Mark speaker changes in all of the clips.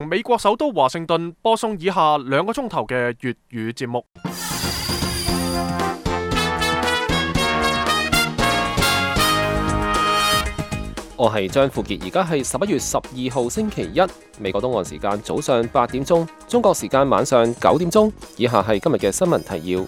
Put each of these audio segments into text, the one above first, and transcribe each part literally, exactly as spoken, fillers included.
Speaker 1: 美國首都華盛頓播送以下兩個鐘頭嘅粵語節目。
Speaker 2: 我係張富傑，而家係十一月十二號星期一，美國東岸時間早上八點鐘，中國時間晚上九點鐘。以下係今日嘅新聞提要。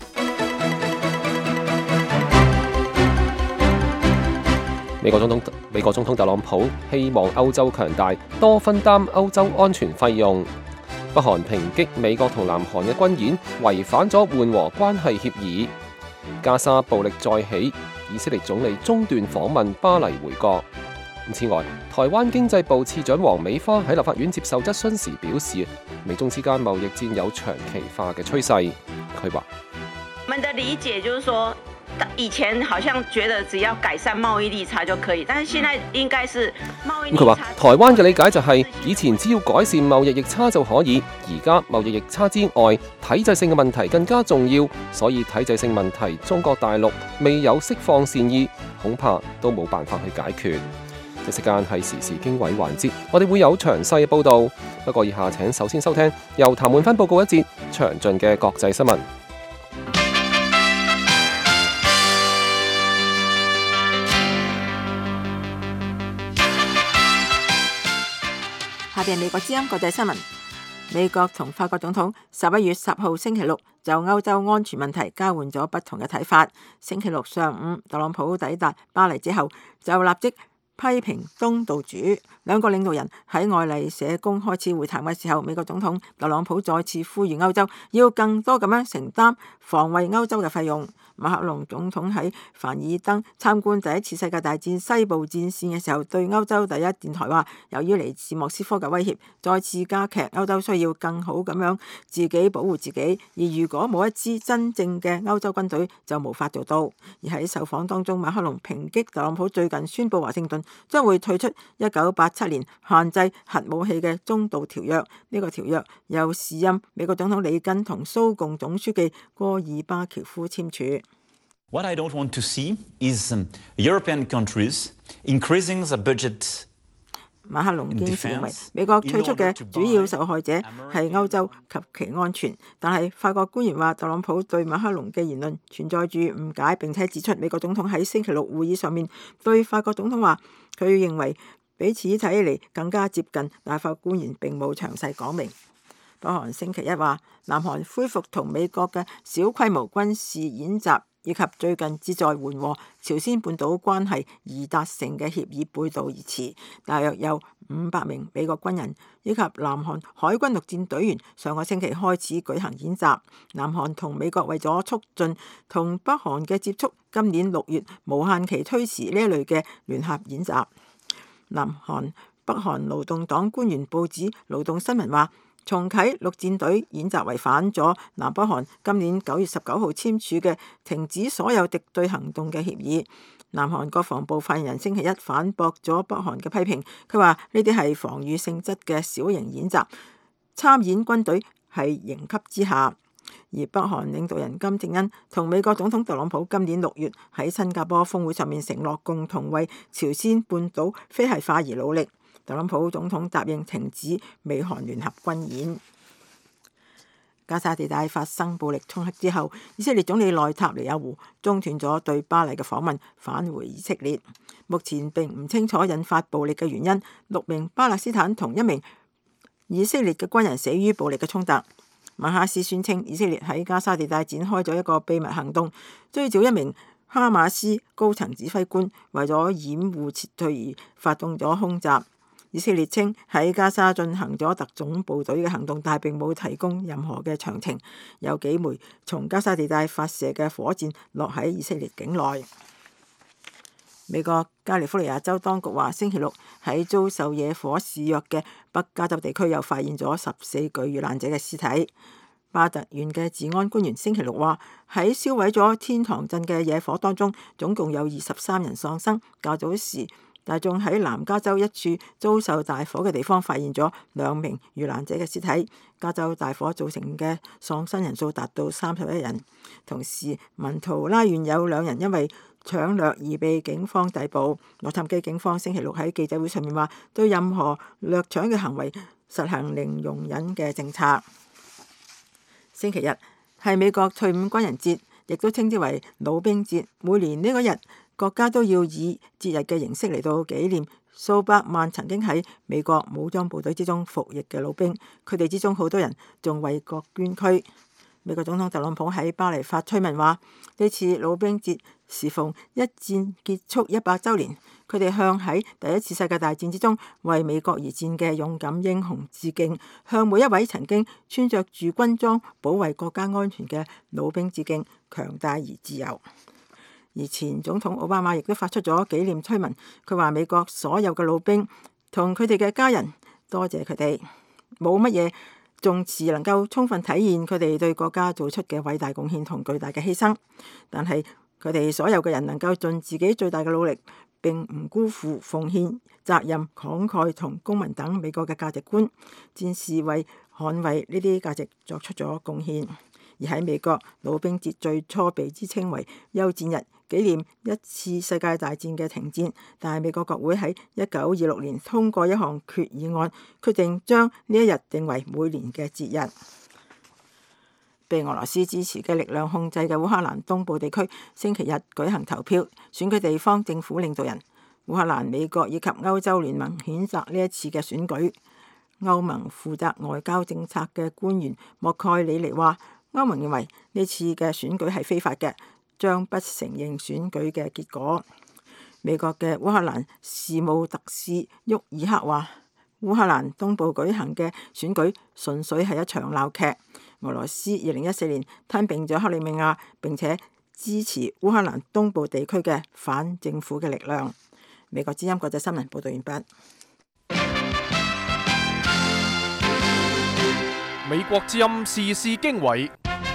Speaker 2: 美國總統美國總統特朗普希望歐洲強大，多分擔歐洲安全費用。北韓抨擊美國同南韓嘅軍演違反咗緩和關係協議。加沙暴力再起，以色列總理中斷訪問巴黎回國。此外，台灣經濟部次長黃美花喺立法院接受質詢時表示，美中之間貿易戰有長期化嘅趨勢。佢話：
Speaker 3: 我們的理解就是說，以前好像覺得只要改善貿易逆差就可以，但是現在應該是貿易逆差。
Speaker 2: 佢話台灣嘅理解就係以前只要改善貿易逆差就可以，而家貿易逆差之外，體制性嘅問題更加重要，所以體制性問題中國大陸未有釋放善意，恐怕都冇辦法去解決。呢時間係時事經緯環節，我哋會有詳細嘅報導。不過以下請首先收聽由譚滿芬報告一節詳盡嘅國際新聞。
Speaker 4: 下邊美國之音國際新聞。美國同法國總統十一月十號星期六就歐洲安全問題交換咗不同嘅睇法。星期六上午，特朗普抵達巴黎之後，就立即批評東道主。兩個領導人喺愛麗舍宮開始會談嘅時候，美國總統特朗普再次呼籲歐洲要更多咁樣承擔防衛歐洲嘅費用。馬克龍總統喺凡爾登參觀第一次世界大戰西部戰線嘅時候，對歐洲第一電台話：由於嚟自莫斯科嘅威脅，再次加劇歐洲需要更好咁樣自己保護自己。而如果冇一支真正嘅歐洲軍隊，就無法做到。而喺受訪當中，馬克龍抨擊特朗普最近宣布華盛頓將會退出一九八七年限制核武器嘅中導條約。呢、這個條約由時任美國總統里根同蘇共總書記戈爾巴喬夫簽署。
Speaker 5: What I don't want to see is European countries increasing the budget.
Speaker 4: 馬克龍堅持認為美國退出嘅主要受害者係歐洲及其安全，但係法國官員話特朗普對馬克龍嘅言論存在住誤解，並且指出美國總統喺星期六會議上面對法國總統話，佢認為彼此睇起嚟更加接近，但法國官員並冇詳細講明。北韓星期一話，南韓恢復同美國嘅小規模軍事演習，以及最近旨在緩和朝鮮半島關係而達成嘅協議背道而馳。大約有五百名美國軍人以及南韓海軍陸戰隊員上個星期開始舉行演習。南韓同美國為咗促進同北韓嘅接觸，今年六月無限期推遲呢一類嘅聯合演習。南韓北韓勞動黨官員報紙勞動新聞話，重啟陸戰隊演習違反咗南北韓今年九月十九號簽署嘅停止所有敵對行動嘅協議。南韓國防部發言人星期一反駁咗北韓嘅批評，佢話呢啲係防禦性質嘅小型演習，參演軍隊係刑級之下。而北韓領導人金正恩同美國總統特朗普今年六月喺新加坡峰會上面承諾共同為朝鮮半島非核化而努力。特朗普總統答應停止美韓聯合軍演。加沙地帶發生暴力衝突之後，以色列總理內塔尼亞胡中斷咗對巴黎嘅訪問，返回以色列。目前並唔清楚引發暴力嘅原因。六名巴勒斯坦同一名以色列嘅軍人死於暴力嘅衝突。馬哈斯宣稱以色列喺加沙地帶展開咗一個秘密行動，追剿一名哈馬斯高層指揮官，為咗掩護撤退而發動咗空襲。以色列稱喺加沙進行咗特種部隊嘅行動，但係並冇提供任何嘅詳情。有幾枚從加沙地帶發射嘅火箭落喺以色列境內。美國加利福尼亞州當局話，星期六喺遭受野火肆虐嘅北加州地區又發現咗十四具遇難者嘅屍體。巴特縣嘅治安官員星期六話，喺燒毀咗天堂鎮嘅野火當中，總共有二十三人喪生。較早時，大眾喺南加州一處遭受大火嘅地方發現咗兩名遇難者嘅屍體。加州大火造成嘅喪生人數達到三十一人。同時，文圖拉縣有兩人因為搶掠而被警方逮捕。洛杉磯警方星期六喺記者會上面話，對任何掠搶嘅行為實行零容忍嘅政策。星期日係美國退伍軍人節，亦都稱之為老兵節。每年呢個日，國家都要以節日嘅形式嚟到紀念數百萬曾經喺美國武裝部隊之中服役嘅老兵。佢哋之中好多人仲為國捐軀。美國總統特朗普喺巴黎發推文話：呢次老兵節時逢一戰結束一百週年，佢哋向喺第一次世界大戰之中為美國而戰嘅勇敢英雄致敬，向每一位曾經穿着住軍裝保衛國家安全嘅老兵致敬，強大而自由。而前總統奧巴馬亦都發出咗紀念推文，佢話美國所有嘅老兵同佢哋嘅家人，多謝佢哋，冇乜嘢仲詞能夠充分體現佢哋對國家做出嘅偉大貢獻同巨大嘅犧牲，但係佢哋所有嘅人能夠盡自己最大嘅努力，並唔辜負奉獻、責任、慷慨同公民等美國嘅價值觀，戰士為捍衛呢啲價值作出咗貢獻。而喺美國，老兵節最初被之稱為休戰日，紀念一次世界大戰嘅停戰。但係美國國會喺一九二六年通過一項決議案，決定將呢一日定為每年嘅節日。被俄羅斯支持嘅力量控制嘅烏克蘭東部地區，星期日舉行投票，選舉地方政府領導人。烏克蘭、美國以及歐洲聯盟譴責呢一次嘅選舉。歐盟負責外交政策嘅官員莫蓋里尼話：歐盟認為呢次嘅選舉係非法嘅，將不承認選舉嘅結果。美國嘅烏克蘭事務特使沃爾克話：烏克蘭東部舉行嘅選舉純粹係一場鬧劇。俄羅斯二零一四年吞併咗克里米亞，並且支持烏克蘭東部地區嘅反政府嘅力量。美國之音國際新聞報道完畢。
Speaker 1: 美國之音時事經緯，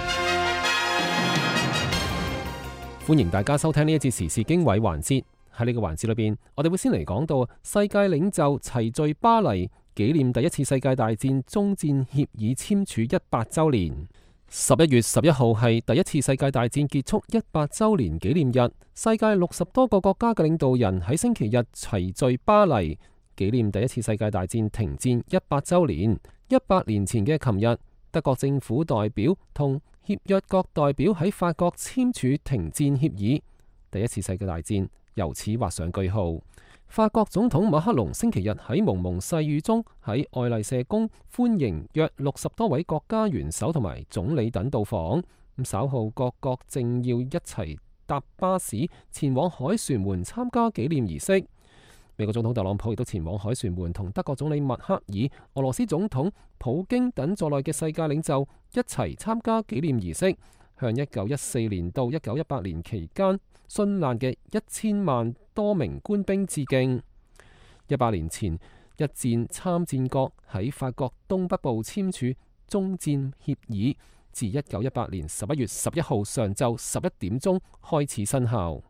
Speaker 2: 歡迎大家收聽呢一節時事經緯環節。喺呢個環節裏邊，我哋會先嚟講到世界領袖齊聚巴黎，紀念第一次世界大戰終戰協議簽署一百週年。十一月十一號係第一次世界大戰結束一百週年紀念日，世界六十多個國家嘅領導人喺星期日齊聚巴黎，紀念第一次世界大戰停戰一百週年。一百年前嘅琴日，德國政府代表同協約國代表喺法國簽署停戰協議，第一次世界大戰由此畫上句號。法國總統馬克龍星期日喺蒙蒙細雨中喺愛麗舍宮歡迎約六十多位國家元首同埋總理等到訪。咁稍後各國政要一齊搭巴士前往凱旋門參加紀念儀式。美國總統特朗普亦都前往凱旋門同德國總理默克爾、俄羅斯總統普京等在內嘅世界領袖一齊參加紀念儀式，向一九一四年到一九一八年期間殉難嘅一千萬多名官兵致敬。一百年前，一戰參戰國喺法國東北部簽署終戰協議，自一九一八年十一月十一號上晝十一點鐘開始生效。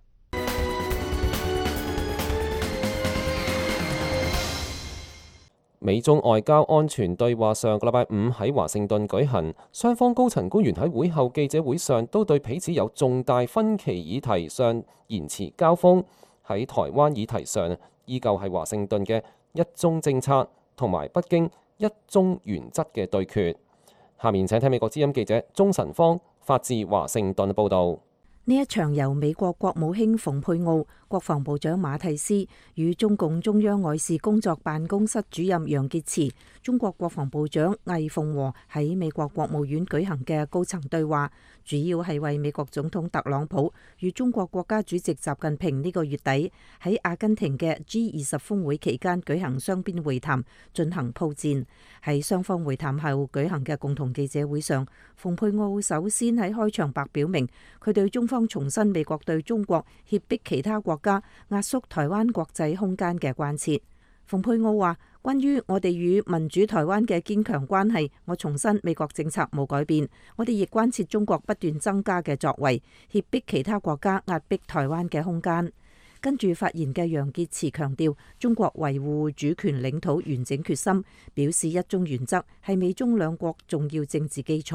Speaker 2: 美中外交安全對話上個禮拜五喺華盛頓舉行，雙方高層官員喺會後記者會上都對彼此有重大分歧議題上言辭交鋒。喺台灣議題上，依舊係華盛頓嘅一中政策同埋北京一中原則嘅對決。下面請聽美國之音記者鍾晨芳發自華盛頓報導。
Speaker 6: 呢一場由美國國務卿蓬佩奧、國防部長馬蒂斯與中共中央外事工作辦公室主任楊潔篪、中國國防部長魏鳳和喺美國國務院舉行嘅高層對話，主要係為美國總統特朗普與中國國家主席習近平呢個月底喺阿根廷嘅 G 二十峰會期間舉行雙邊會談進行鋪墊。喺雙方會談後舉行嘅共同記者會上，蓬佩奧首先喺開場白表明，佢對中方重申美國對中國脅迫其他國家壓縮台灣國際空間嘅關切。蓬佩奧話：關於我哋與民主台灣嘅堅強關係，我重申美國政策冇改變，我哋亦關切中國不斷增加嘅作為，脅迫其他國家壓迫台灣嘅空間。跟住發言嘅楊潔篪強調中國維護主權領土完整決心，表示一中原則係美中兩國重要政治基礎，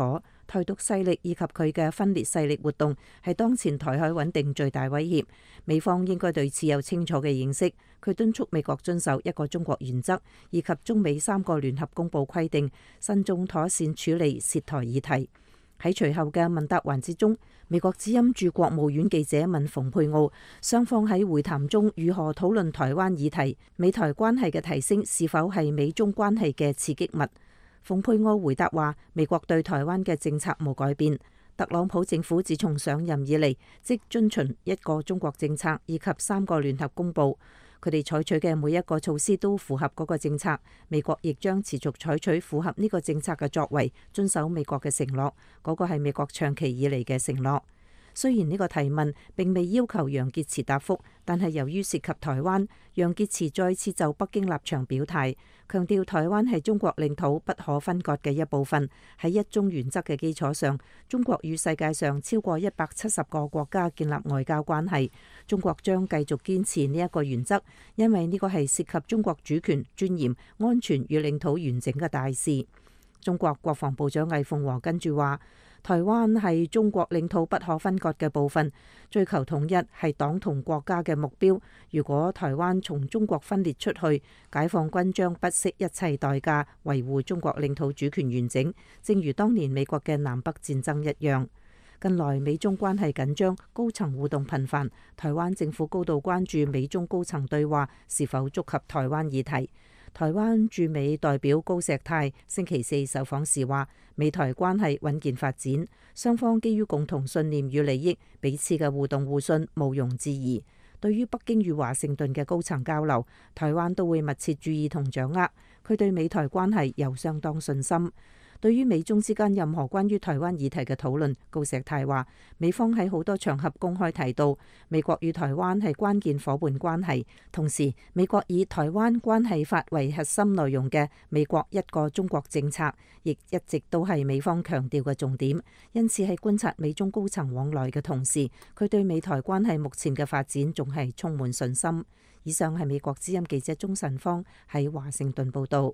Speaker 6: 台獨勢力以及佢嘅分裂勢力活動係當前台海穩定最大威脅，美方應該對此有清楚嘅認識。佢敦促美國遵守一個中國原則，以及中美三個聯合公報規定，慎重妥善處理涉台議題。喺隨後嘅問答環節中，美國之音駐國務院記者問蓬佩奧，雙方喺會談中如何討論台灣議題，美台關係嘅提升是否係美中關係嘅刺激物。蓬佩奧回答話，美國對台灣嘅政策冇改變，特朗普政府自從上任以嚟，即遵循一個中國政策以及三個聯合公報。佢哋採取嘅每一個措施都符合嗰個政策，美國亦將持續採取符合呢個政策嘅作為，遵守美國嘅承諾，嗰個係美國長期以嚟嘅承諾。雖然呢個提問並未要求楊潔篪答覆，但係由於涉及台灣，楊潔篪再次就北京立場表態，強調台灣係中國領土不可分割嘅一部分。喺一中原則嘅基礎上，中國與世界上超過一百七十個國家建立外交關係。中國將繼續堅持呢一個原則，因為呢個係涉及中國主權、尊嚴、安全與領土完整嘅大事。中國國防部長魏鳳和跟住話，台灣係中國領土不可分割嘅部分，追求統一係黨同國家嘅目標。如果台灣從中國分裂出去，解放軍將不惜一切代價維護中國領土主權完整，正如當年美國嘅南北戰爭一樣。近來美中關係緊張，高層互動頻繁，台灣政府高度關注美中高層對話是否觸及台灣議題。台灣駐美代表高石泰星期四受訪時話，美台關係穩健發展，雙方基於共同信念與利益，彼此嘅互動互信毋庸置疑。對於北京與華盛頓嘅高層交流，台灣都會密切注意同掌握。佢對美台關係有相當信心。對於美中之間任何關於台灣議題嘅討論，高石泰話，美方喺好多場合公開提到，美國與台灣係關鍵夥伴關係，同時美國以台灣關係法為核心內容嘅美國一個中國政策，亦一直都係美方強調嘅重點。因此喺觀察美中高層往來嘅同時，佢對美台關係目前嘅發展仲係充滿信心。以上係美國之音記者鍾晨芳喺華盛頓報導。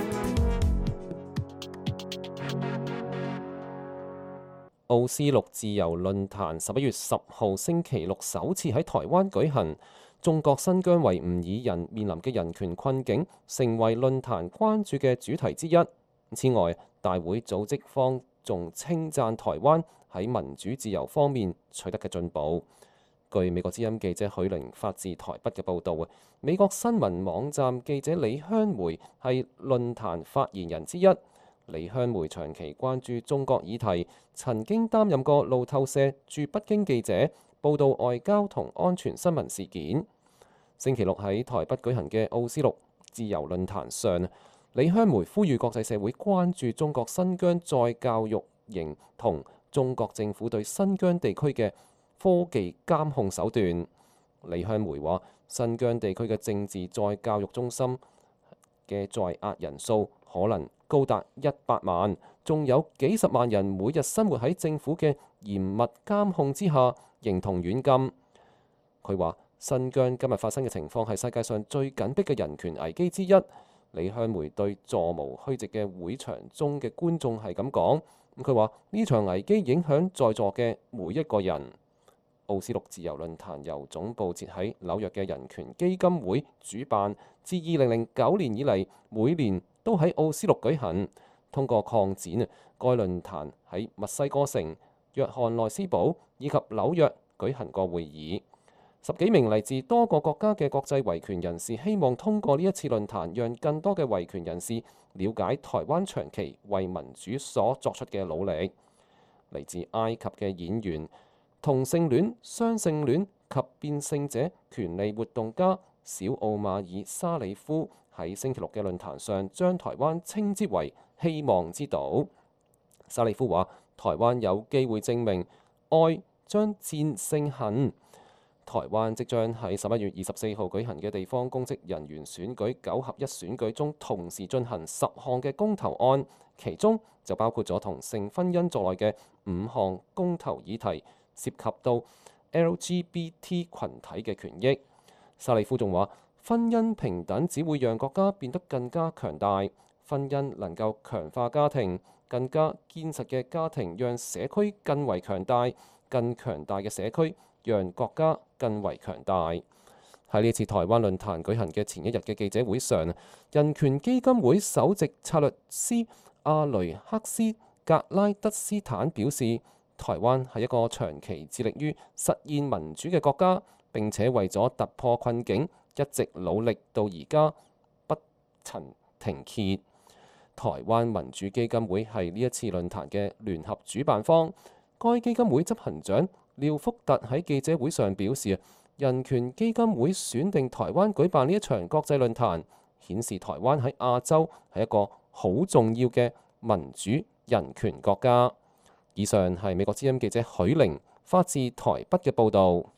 Speaker 2: 奧斯陸自由論壇十一月十號星期六首次喺台灣舉行，中國新疆維吾爾人面臨嘅人權困境成為論壇關注嘅主題之一。此外，大會組織方仲稱讚台灣喺民主自由方面取得嘅進步。據美國之音記者許玲發自台北嘅報導，美國新聞網站記者李香梅係論壇發言人之一。李香梅長期關注中國議題，曾經擔任過路透社駐北京記者，報導外交同安全新聞事件。星期六喺台北舉行嘅奧斯陸自由論壇上，李香梅呼籲國際社會關注中國新疆再教育營同中國政府對新疆地區嘅科技監控手段。李香梅話：新疆地區嘅政治再教育中心嘅在押人數可能高達一百萬，仲有幾十萬人每日生活喺政府嘅嚴密監控之下，形同軟禁。佢話：新疆今日發生嘅情況係世界上最緊迫嘅人權危機之一。李香梅對座無虛席嘅會場中嘅觀眾係咁講，佢話呢場危機影響在座嘅每一個人。奧斯陸自由論壇由總部設喺紐約嘅人權基金會主辦，自二零零九年以嚟，每年都喺奧斯陸舉行。通過擴展，該論壇喺墨西哥城、約翰內斯堡以及紐約舉行過會議。十幾名嚟自多個國家嘅國際維權人士希望通過呢一次論壇，讓更多嘅維權人士了解台灣長期為民主所作出嘅努力。嚟自埃及嘅演員、同性戀、雙性戀及變性者權利活動家小奧馬爾沙里夫喺星期六嘅論壇上將台灣稱之為希望之島。沙里夫話：台灣有機會證明愛將戰勝恨。台灣即將喺十一月二十四號舉行嘅地方公職人員選舉九合一選舉中，同時進行十項嘅公投案，其中就包括咗同性婚姻在內嘅五項公投議題，涉及到 L G B T 群體嘅權益。沙里夫仲話：婚姻平等只會讓國家變得更加強大， 婚姻能夠強化家庭，更加堅實嘅家庭讓社區更為強大，更強大嘅社區讓國家更為強大。喺呢次台灣論壇舉行嘅前一日嘅記者會上，人權基金會首席策略師阿雷克斯格拉德斯坦表示，台灣係一個長期致力於實現民主嘅國家，並且為咗突破困境一直努力到而家不曾停歇。台灣民主基金會係呢一次論壇嘅聯合主辦方。該基金會執行長廖福特喺記者會上表示，人權基金會選定台灣舉辦呢一場國際論壇，顯示台灣喺亞洲係一個好重要嘅民主人權國家。以上係美國之音記者許玲發自台北嘅報導。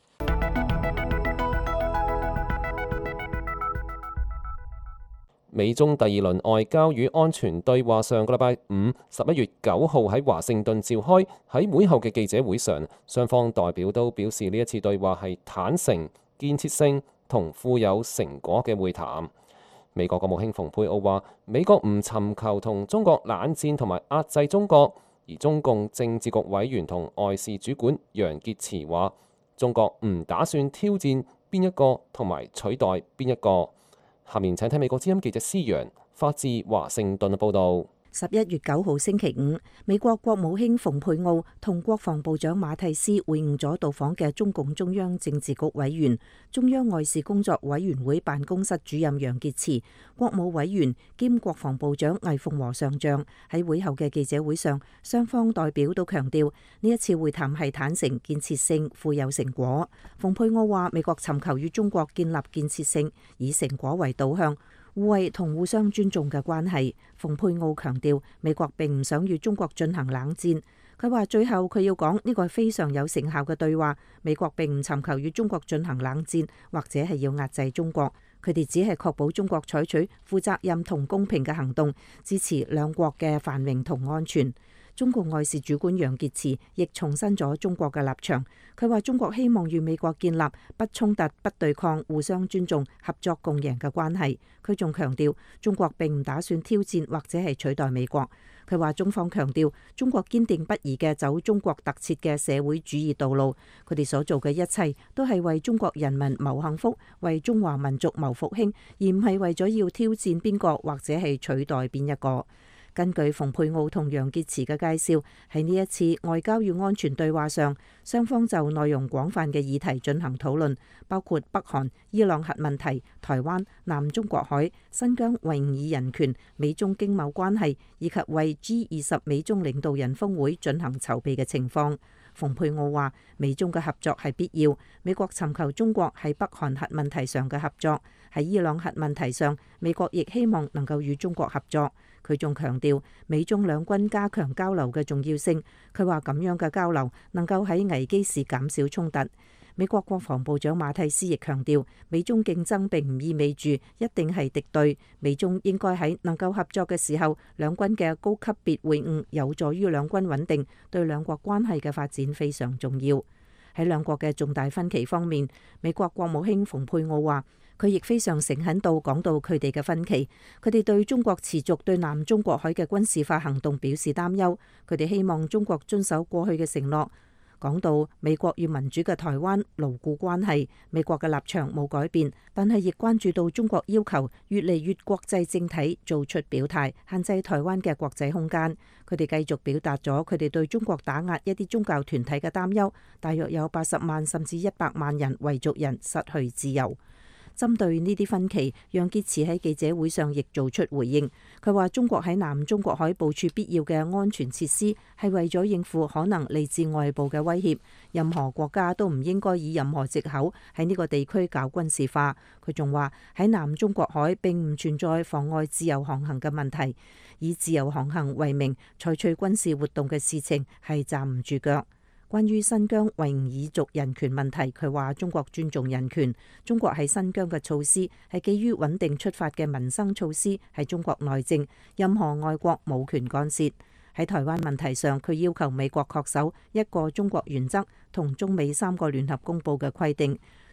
Speaker 2: 美中第二輪外交與安全對話上個禮拜五十一月九號喺華盛頓召開，喺會後嘅記者會上，雙方代表都表示呢一次對話係坦誠、建設性同富有成果嘅會談。美國國務卿蓬佩奧話：美國唔尋求同中國冷戰同埋壓制中國，而中共政治局委員同外事主管楊潔篪話：中國唔打算挑戰邊一個同埋取代邊一個。下面請睇美國之音記者施揚發自華盛頓嘅報導。
Speaker 6: 十一月九號星期五，美國國務卿蓬佩奧同國防部長馬蒂斯會晤咗到訪嘅中共中央政治局委員、中央外事工作委員會辦公室主任楊潔篪、國務委員兼國防部長魏鳳和上將。喺會後嘅記者會上，雙方代表都強調呢一次會談係坦誠、建設性、富有成果。蓬佩奧話：美國尋求與中國建立建設性、以成果為導向、互惠同互相尊重嘅關係。蓬佩奧強調，美國並唔想與中國進行冷戰。佢話最後佢要講呢個係非常有成效嘅對話。美國並唔尋求與中國進行冷戰，或者係要壓制中國。佢哋只係確保中國採取負責任同公平嘅行動，支持兩國嘅繁榮同安全。中共外事主管楊潔篪亦重申咗中國嘅立場。佢話中國希望與美國建立不衝突、不對抗、互相尊重、合作共贏嘅關係。佢仲強調中國並唔打算挑戰或者係取代美國。佢話中方強調中國堅定不移嘅走中國特設嘅社會主義道路。佢哋所做嘅一切都係為中國人民謀幸福，為中華民族謀復興，而唔係為咗要挑戰邊個或者係取代邊一個。根據蓬佩奧同楊潔篪嘅介紹，喺呢一次外交與安全對話上，雙方就內容廣泛嘅議題進行討論，包括北韓、伊朗核問題、台灣、南中國海、新疆維吾爾人權、美中經貿關係，以及為 G 二十美中領導人峰會進行籌備嘅情況。蓬佩奧話：美中嘅合作係必要，美國尋求中國喺北韓核問題上嘅合作，喺伊朗核問題上，美國亦希望能夠與中國合作。佢仲強調美中兩軍加強交流嘅重要性。佢話咁樣嘅交流能夠喺危機時減少衝突。美國國防部長馬蒂斯亦強調，美中競爭並唔意味住一定係敵對，美中應該喺能夠合作嘅時候，兩軍嘅高級別會晤有助於兩軍穩定，對兩國關係嘅發展非常重要。喺兩國嘅重大分歧方面，美國國務卿蓬佩奧話，佢亦非常誠懇到講到佢哋嘅分歧，佢哋對中國持續對南中國海嘅軍事化行動表示擔憂，佢哋希望中國遵守過去嘅承諾。講到美國與民主嘅台灣牢固關係，美國嘅立場冇改變，但係亦關注到中國要求越嚟越國際政體做出表態，限制台灣嘅國際空間。佢哋繼續表達咗佢哋對中國打壓一啲宗教團體嘅擔憂，大約有八十萬甚至一百萬人維族人失去自由。針對呢啲分歧，楊潔篪喺記者會上亦做出回應。佢話中國喺南中國海部署必要嘅安全設施，係為咗應付可能嚟自外部嘅威脅。任何國家都唔應該以任何藉口喺呢個地區搞軍事化。佢仲話喺南中國海並唔存在妨礙自由航行嘅問題，以自由航行為名採取軍事活動嘅事情係站唔住腳。關於新疆維吾爾族人權問題，佢話中國尊重人權，中國喺新疆嘅措施係基於穩定出發嘅民生措施，係中國內政，任何外國冇權干涉。喺台灣問題上，佢要求美國恪守一個中國原則同中美三個聯合公報嘅規定。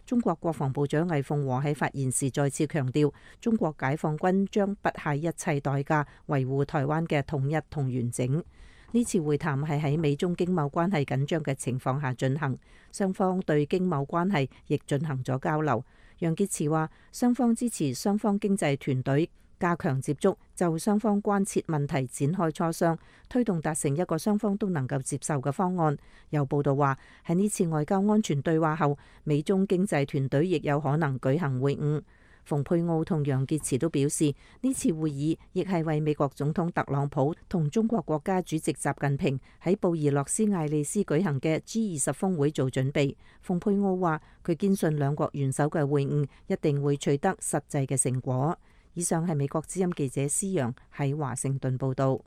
Speaker 6: 中國國防部長魏鳳和喺發言時再次強調，中國解放軍將不惜一切代價維護台灣嘅統一同完整。呢次會談係喺美中經貿關係緊張嘅情況下進行，雙方對經貿關係亦進行咗交流。楊潔篪話，雙方支持雙方經濟團隊加強接觸，就雙方關切問題展開磋商，推動達成一個雙方都能夠接受嘅方案。有報道話，喺呢次外交安全對話後，美中經濟團隊亦有可能舉行會晤。蓬佩奧同楊潔篪都表示，呢次會議亦係為美國總統特朗普同中國國家主席習近平喺布宜諾斯艾利斯舉行嘅 G 二十峰會做準備。蓬佩奧話，佢堅信兩國元首嘅會晤一定會取得實際嘅成果。以上係美國之音記者施陽喺華盛頓報導。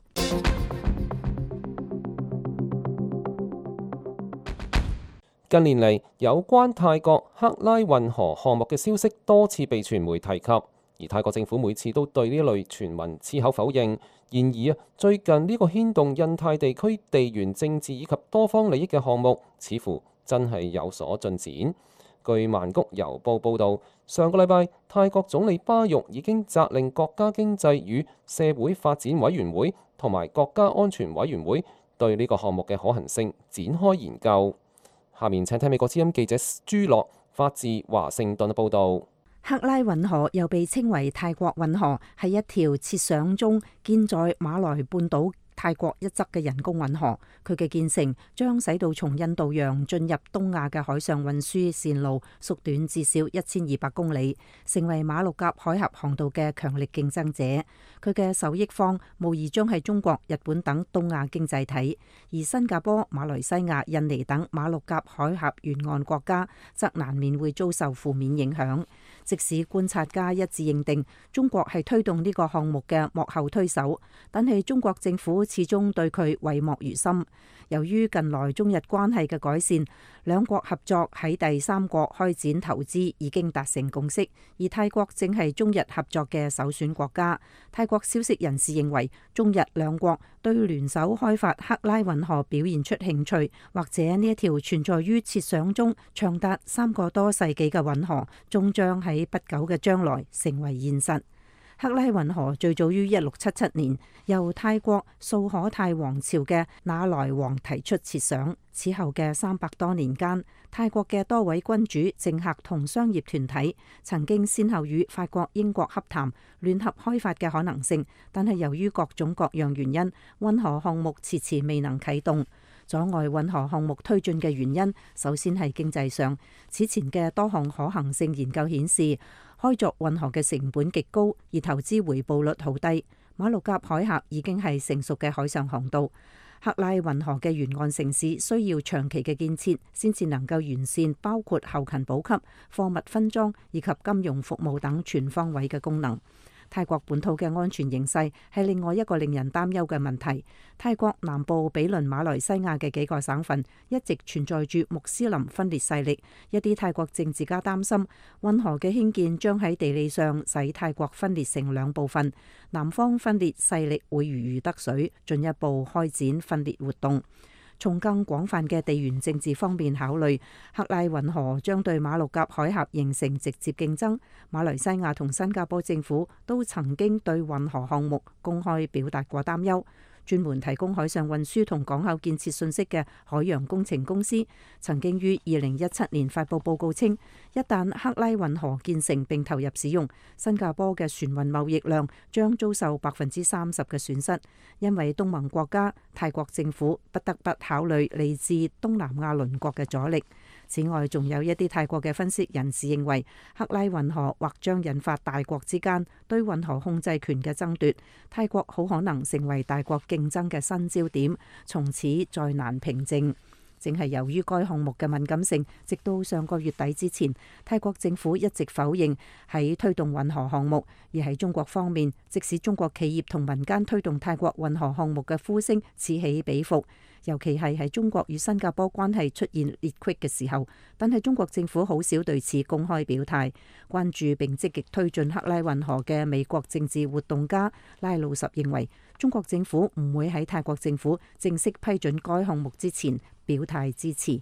Speaker 2: 近年嚟，有關泰國克拉運河項目嘅消息多次被傳媒提及，而泰國政府每次都對呢類傳聞矢口否認。然而啊，最近呢個牽動印太地區地緣政治以及多方利益嘅項目，似乎真係有所進展。據曼谷郵報報導，上個禮拜泰國總理巴育已經責令國家經濟與社會發展委員會同埋國家安全委員會對呢個項目嘅可行性展開研究。下面請聽美國之音記者朱樂發自華盛頓嘅報導。
Speaker 6: 克拉運河又被稱為泰國運河，係一條設想中建在馬來半島泰國一側嘅人工運河。佢嘅建成將使到從印度洋進入東亞嘅海上運輸線路縮短至少一千二百公里，成為馬六甲海峽航道嘅強力競爭者。佢嘅受益方無疑將係中國、日本等東亞經濟體，而新加坡、馬來西亞、印尼等馬六甲海峽沿岸國家則難免會遭受負面影響。即使觀察家一致認定中國係推動呢個項目嘅幕後推手，但係中國政府始終對佢諱莫如深。由於近來中日關係嘅改善，兩國合作喺第三國開展投資已經達成共識，而泰國正係中日合作嘅首選國家。泰國消息人士認為，中日兩國對聯手開發克拉運河表現出興趣，或者呢一條存在於設想中長達三個多世紀嘅運河，終將喺不久嘅將來成為現實。克拉運河最早於一六七七年由泰國素可泰王朝嘅那萊王提出設想，此後嘅三百多年間，泰國嘅多位君主、政客同商業團體曾經先後與法國、英國洽談聯合開發嘅可能性，但係由於各種各樣原因，運河項目遲遲未能啟動。阻礙運河項目推進嘅原因，首先係經濟上。此前嘅多項可行性研究顯示，開鑿運河嘅成本極高，而投資回報率好低。馬六甲海峽已經係成熟嘅海上航道，克拉運河嘅沿岸城市需要長期嘅建設，先至能夠完善包括後勤補給、貨物分裝以及金融服務等全方位嘅功能。泰國本土嘅安全形勢係另外一個令人擔憂嘅問題。泰國南部毗鄰馬來西亞嘅幾個省份一直存在住穆斯林分裂勢力，一啲泰國政治家擔心運河嘅興建將喺地理上使泰國分裂成兩部分，南方分裂勢力會如魚得水，進一步開展分裂活動。從更廣泛嘅地緣政治方面考慮，克拉運河將對馬六甲海峽形成直接競爭。馬來西亞同新加坡政府都曾經對運河項目公開表達過擔憂。專門提供海上運輸同港口建設信息嘅海洋工程公司曾經於二零一七年發布報告稱，一旦克拉運河建成並投入使用，新加坡嘅船運貿易量將遭受百分之三十嘅損失，因為東盟國家泰國政府不得不考慮嚟自東南亞鄰國嘅阻力。此外，仲有一啲泰國嘅分析人士認為，克拉運河或將引發大國之間對運河控制權嘅爭奪，泰國好可能成為大國競爭嘅新焦點，從此再難平靜。正係由於該項目嘅敏感性，直到上個月底之前，泰國政府一直否認喺推動運河項目，而喺中國方面，即使中國企業同民間推動泰國運河項目嘅呼聲此起彼伏，尤其係喺中國與新加坡關係出現裂隙嘅時候，但係中國政府好少對此公開表態。關注並積極推進克拉運河嘅美國政治活動家拉魯什認為，中國政府唔會喺泰國政府正式批准該項目之前表態支持。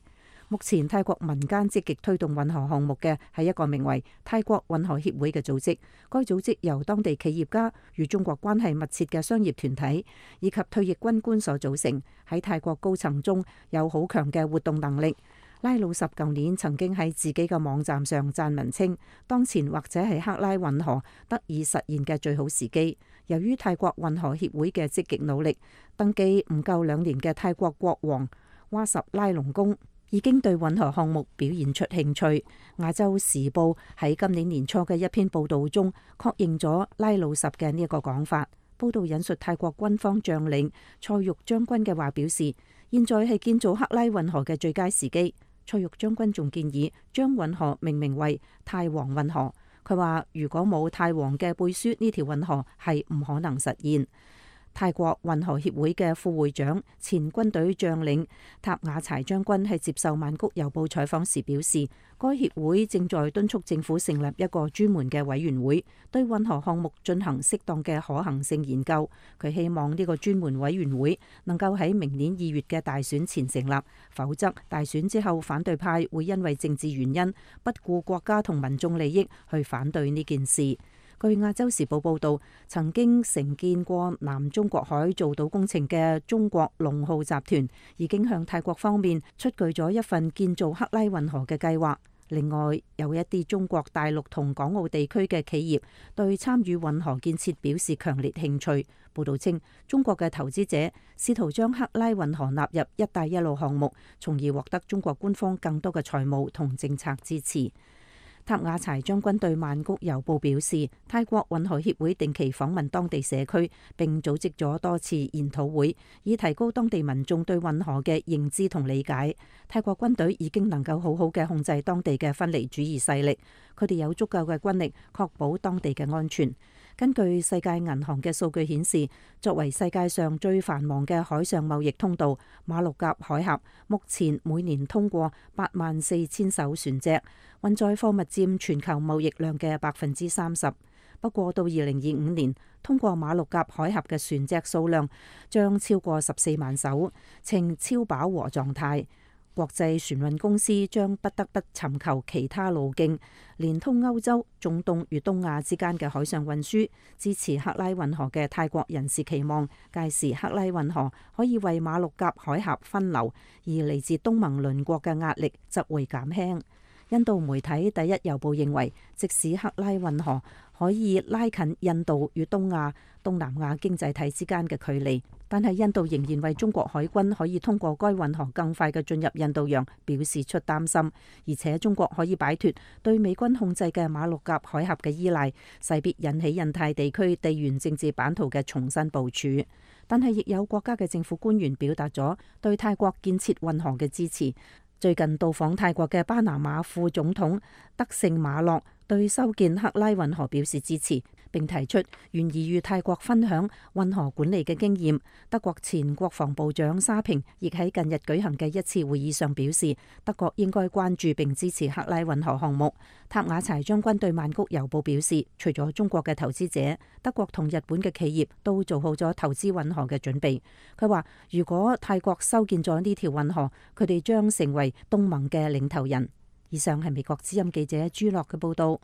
Speaker 6: 目前泰國民間積極推動運河項目嘅係一個名為泰國運河協會嘅組織，該組織由當地企業家與中國關係密切嘅商業團體以及退役軍官所組成，喺泰國高層中有好強嘅活動能力。拉魯什舊年曾經喺自己嘅網站上撰文稱，當前或者係克拉運河得以實現嘅最好時機。由於泰國運河協會嘅積極努力，登基唔夠兩年嘅泰國國王哇什拉隆功已經對運河項目表現出興趣。亞洲時報喺今年年初嘅一篇報導中確認咗拉魯什嘅呢一個講法。報導引述泰國軍方將領蔡玉將軍嘅話表示，現在係建造克拉運河嘅最佳時機。蔡玉將軍仲建議將運河命名為泰皇運河。佢話如果冇泰皇嘅背書，呢條運河係唔可能實現。泰國運河協會嘅副會長、前軍隊將領塔瓦柴將軍喺接受曼谷郵報採訪時表示，該協會正在敦促政府成立一個專門嘅委員會，對運河項目進行適當嘅可行性研究。佢希望呢個專門委員會能夠喺明年二月嘅大選前成立，否則大選之後反對派會因為政治原因不顧國家同民眾利益去反對呢件事。據亞洲時報報導，曾經承建過南中國海造島工程嘅中國龍浩集團已經向泰國方面出具咗一份建造克拉運河嘅計劃。另外，有一啲中國大陸同港澳地區嘅企業對參與運河建設表示強烈興趣。報導稱，中國嘅投資者試圖將克拉運河納入一帶一路項目，從而獲得中國官方更多嘅財務同政策支持。塔瓦柴將軍對曼谷郵報表示，泰國運河協會定期訪問當地社區，並組織咗多次研討會，以提高當地民眾對運河嘅認知同理解。泰國軍隊已經能夠好好嘅控制當地嘅分離主義勢力，佢哋有足夠嘅軍力確保當地嘅安全。根據世界銀行嘅數據顯示，作為世界上最繁忙嘅海上貿易通道，馬六甲海峽目前每年通過八萬四千艘船隻，運載貨物佔全球貿易量嘅百分之三十。不過到二零二五年，通過馬六甲海峽嘅船隻數量將超過十四萬艘，呈超飽和狀態。國際船運公司將不得不尋求其他路徑，連通歐洲、中東與東亞之間嘅海上運輸。支持克拉運河嘅泰國人士期望，屆時克拉運河可以為馬六甲海峽分流，而嚟自東盟鄰國嘅壓力則會減輕。印度媒體第一郵報認為，即使克拉運河可以拉近印度與東亞、東南亞經濟體之間嘅距離，但係印度仍然為中國海軍可以通過該運河更快嘅進入印度洋表示出擔心。而且中國可以擺脫對美軍控制嘅馬六甲海峽嘅依賴，勢必引起印太地區地緣政治版圖嘅重新部署。但係亦有國家嘅政府官員表達咗對泰國建設運河嘅支持。最近到訪泰國嘅巴拿馬副總統德聖馬洛對修建克拉運河表示支持，並提出願意與泰國分享運河管理嘅經驗。德國前國防部長沙平亦喺近日舉行嘅一次會議上表示，德國應該關注並支持克拉運河項目。塔瓦柴將軍對曼谷郵報表示，除咗中國嘅投資者，德國同日本嘅企業都做好咗投資運河嘅準備。佢話，如果泰國修建咗呢條運河，佢哋將成為東盟嘅領頭人。以上係美國之音記者朱樂嘅報道。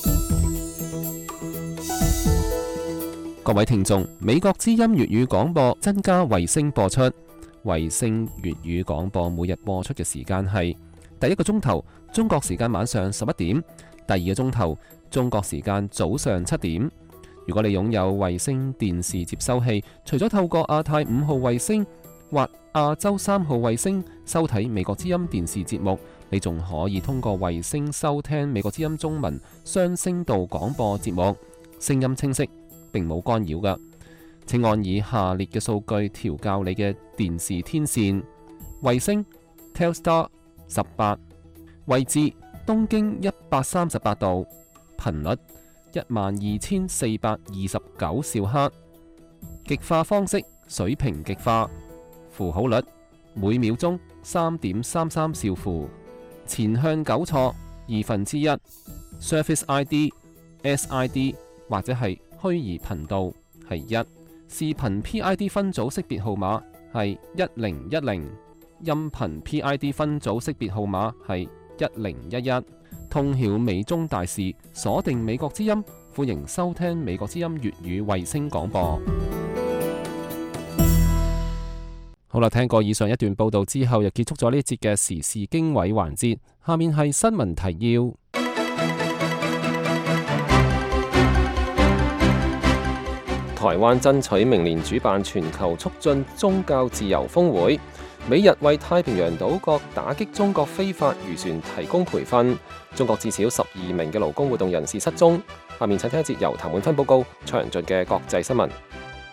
Speaker 2: 各位聽眾，美國之音粵語廣播增加衛星播出。衛星粵語廣播每日播出嘅時間係第一個鐘頭中國時間晚上十一點，第二個鐘頭中國時間早上七點。如果你擁有衛星電視接收器，除咗透過亞太五號衛星或亞洲三號衛星收睇美國之音電視節目，你仲可以通過衛星收聽美國之音中文雙聲道廣播節目，聲音清晰，並冇干擾㗎。請按以下列嘅數據調校你嘅電視天線：衛星 Telstar 十八，位置東經一百三十八度，頻率一萬二千四百二十九兆赫，極化方式水平極化，符號率每秒鐘三點三三兆符，前向糾錯二分之一 ，Surface I D、S I D 或者係虛擬頻道係一，視頻 P I D 分組識別號碼係一零一零， 音頻 P I D 分組識別號碼係一零一一。通曉美中大事，鎖定美國之音，歡迎收聽美國之音粵語衛星廣播。好啦，聽過以上一段報道之後，又結束咗呢一節嘅時事經緯環節。下面係新聞提要。台灣爭取明年主辦全球促進宗教自由峰會。美日為太平洋島國打擊中國非法漁船提供培訓。中國至少十二名嘅勞工活動人士失蹤。下面請聽一節由譚滿芬報告詳盡嘅國際新聞。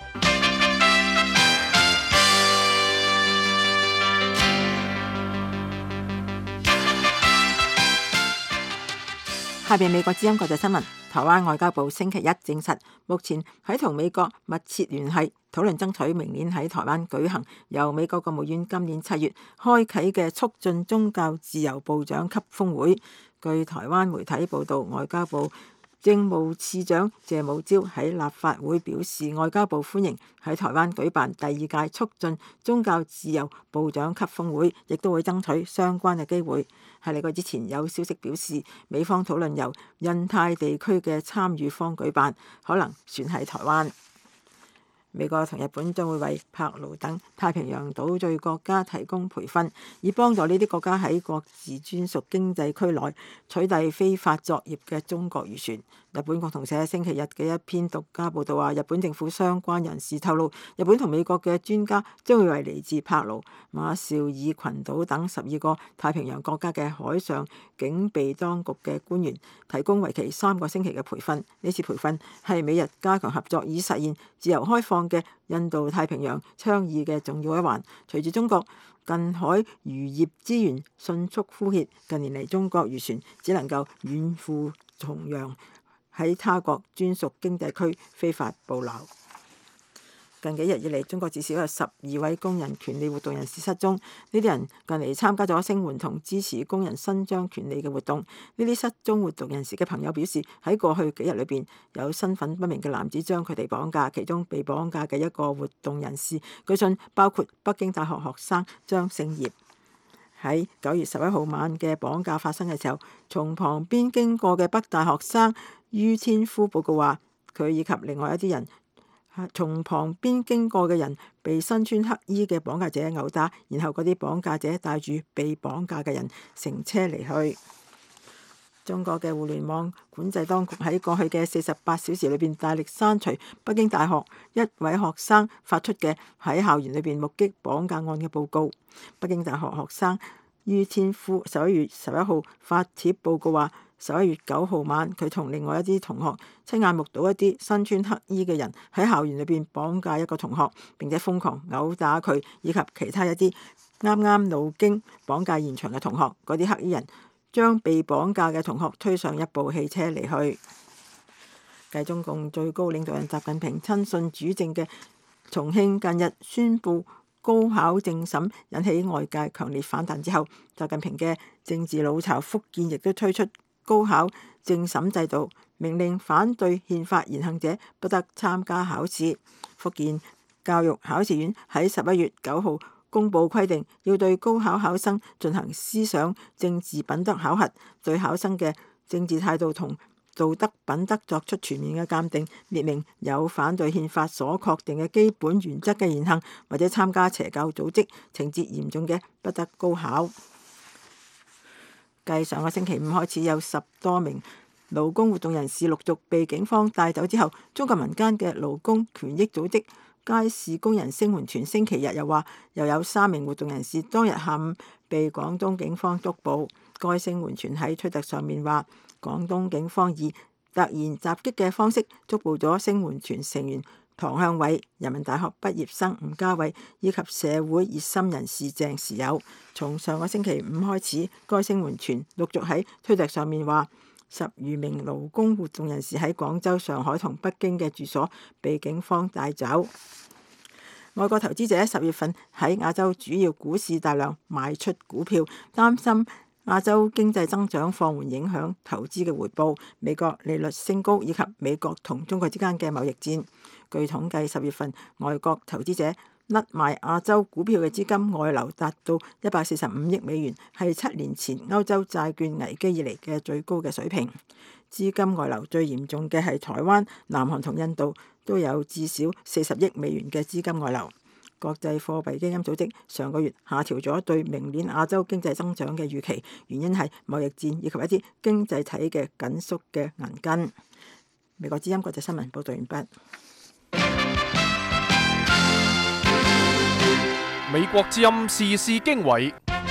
Speaker 4: 下邊美國之音國際新聞，台灣外交部星期一證實，目前喺同美國密切聯繫，討論爭取明年喺台灣舉行由美國國務院今年七月開啟嘅促進宗教自由部長級峰會。據台灣媒體報道，外交部政務次長謝武朝喺立法會表示，外交部歡迎喺台灣舉辦第二屆促進宗教自由部長級峰會，亦都會爭取相關嘅機會。喺呢個之前，有消息表示，美方討論由印太地區嘅參與方舉辦，可能算係台灣。美國同日本將會為帕勞等太平洋島嶼國家提供培訓，以幫助呢啲國家喺各自專屬經濟區內取締非法作業嘅中國漁船。日本共同社星期日嘅一篇獨家報道話，日本政府相關人士透露，日本同美國嘅專家將會為嚟自帕勞、馬紹爾群島等十二個太平洋國家嘅海上警備當局嘅官員提供為期三個星期嘅培訓。呢次培訓係美日加強合作以實現自由開放嘅印度太平洋倡議嘅重要一環。隨住中國近海漁業資源迅速枯竭，近年嚟中國漁船只能夠遠赴重洋，喺他國專屬經濟區非法捕撈。近幾日以嚟，中國至少有十二位工人權利活動人士失蹤。呢啲人近嚟參加咗聲援同支持工人伸張權利嘅活動。呢啲失蹤活動人士嘅朋友表示，喺過去幾日裏邊，有身份不明嘅男子將佢哋綁架，其中被綁架嘅一個活動人士，據信包括北京大學學生張勝業。喺九月十一號晚嘅綁架發生嘅時候，從旁邊經過嘅北大學生于千夫報告話，佢以及另外一啲人。從旁邊經過嘅人被身穿黑衣嘅綁架者毆打，然後嗰啲綁架者帶住被綁架嘅人乘車離去。中國嘅互聯網管制當局喺過去嘅四十八小時裏邊大力刪除北京大學一位學生發出嘅喺校園裏邊目擊綁架案嘅報告。北京大學學生于千夫十一月十一號發帖報告話，十一月九號晚，佢同另外一啲同學親眼目睹一啲身穿黑衣嘅人喺校園裏邊綁架一個同學，並且瘋狂毆打佢以及其他一啲啱啱路經綁架現場嘅同學。嗰啲黑衣人將被綁架嘅同學推上一部汽車離去。繼中共最高領導人習近平親信主政嘅重慶近日宣布高考政審引起外界強烈反彈之後，習近平嘅政治老巢福建亦都推出高考政審制度，命令反對憲法言行者不得參加考試。福建教育考試院喺十一月九號公佈規定，要對高考考生進行思想政治品德考核，對考生嘅政治態度同道德品德作出全面嘅鑑定，列明有反對憲法所確定嘅基本原則嘅言行，或者參加邪教組織，情節嚴重嘅不得高考。繼上個星期五開始有十多名勞工活動人士陸續被警方帶走之後，中國民間嘅勞工權益組織街市工人聲援團星期日又話，又有三名活動人士當日下午被廣東警方捉捕。該聲援團喺推特上面話，廣東警方以突然襲擊嘅方式捉捕咗聲援團成員唐向偉、人民大學畢業生吳家偉以及社會熱心人士鄭時友。從上個星期五開始，該聲援團陸續喺推特上面話，十餘名勞工活動人士喺廣州、上海同北京嘅住所被警方帶走。外國投資者十月份喺亞洲主要股市大量賣出股票，擔心亞洲經濟增長放緩影響投資嘅回報，美國利率升高以及美國同中國之間嘅貿易戰。據統計，十月份外國投資者甩賣亞洲股票嘅資金外流達到一百四十五億美元，係七年前歐洲債券危機以嚟嘅最高嘅水平。資金外流最嚴重嘅係台灣、南韓同印度，都有至少四十億美元嘅資金外流。國際貨幣基金組織上個月下調咗對明年亞洲經濟增長嘅預期，原因係貿易戰以及一啲經濟體嘅緊縮嘅銀根。美國之音國際新聞報道完畢。
Speaker 1: 美國之音時事經緯，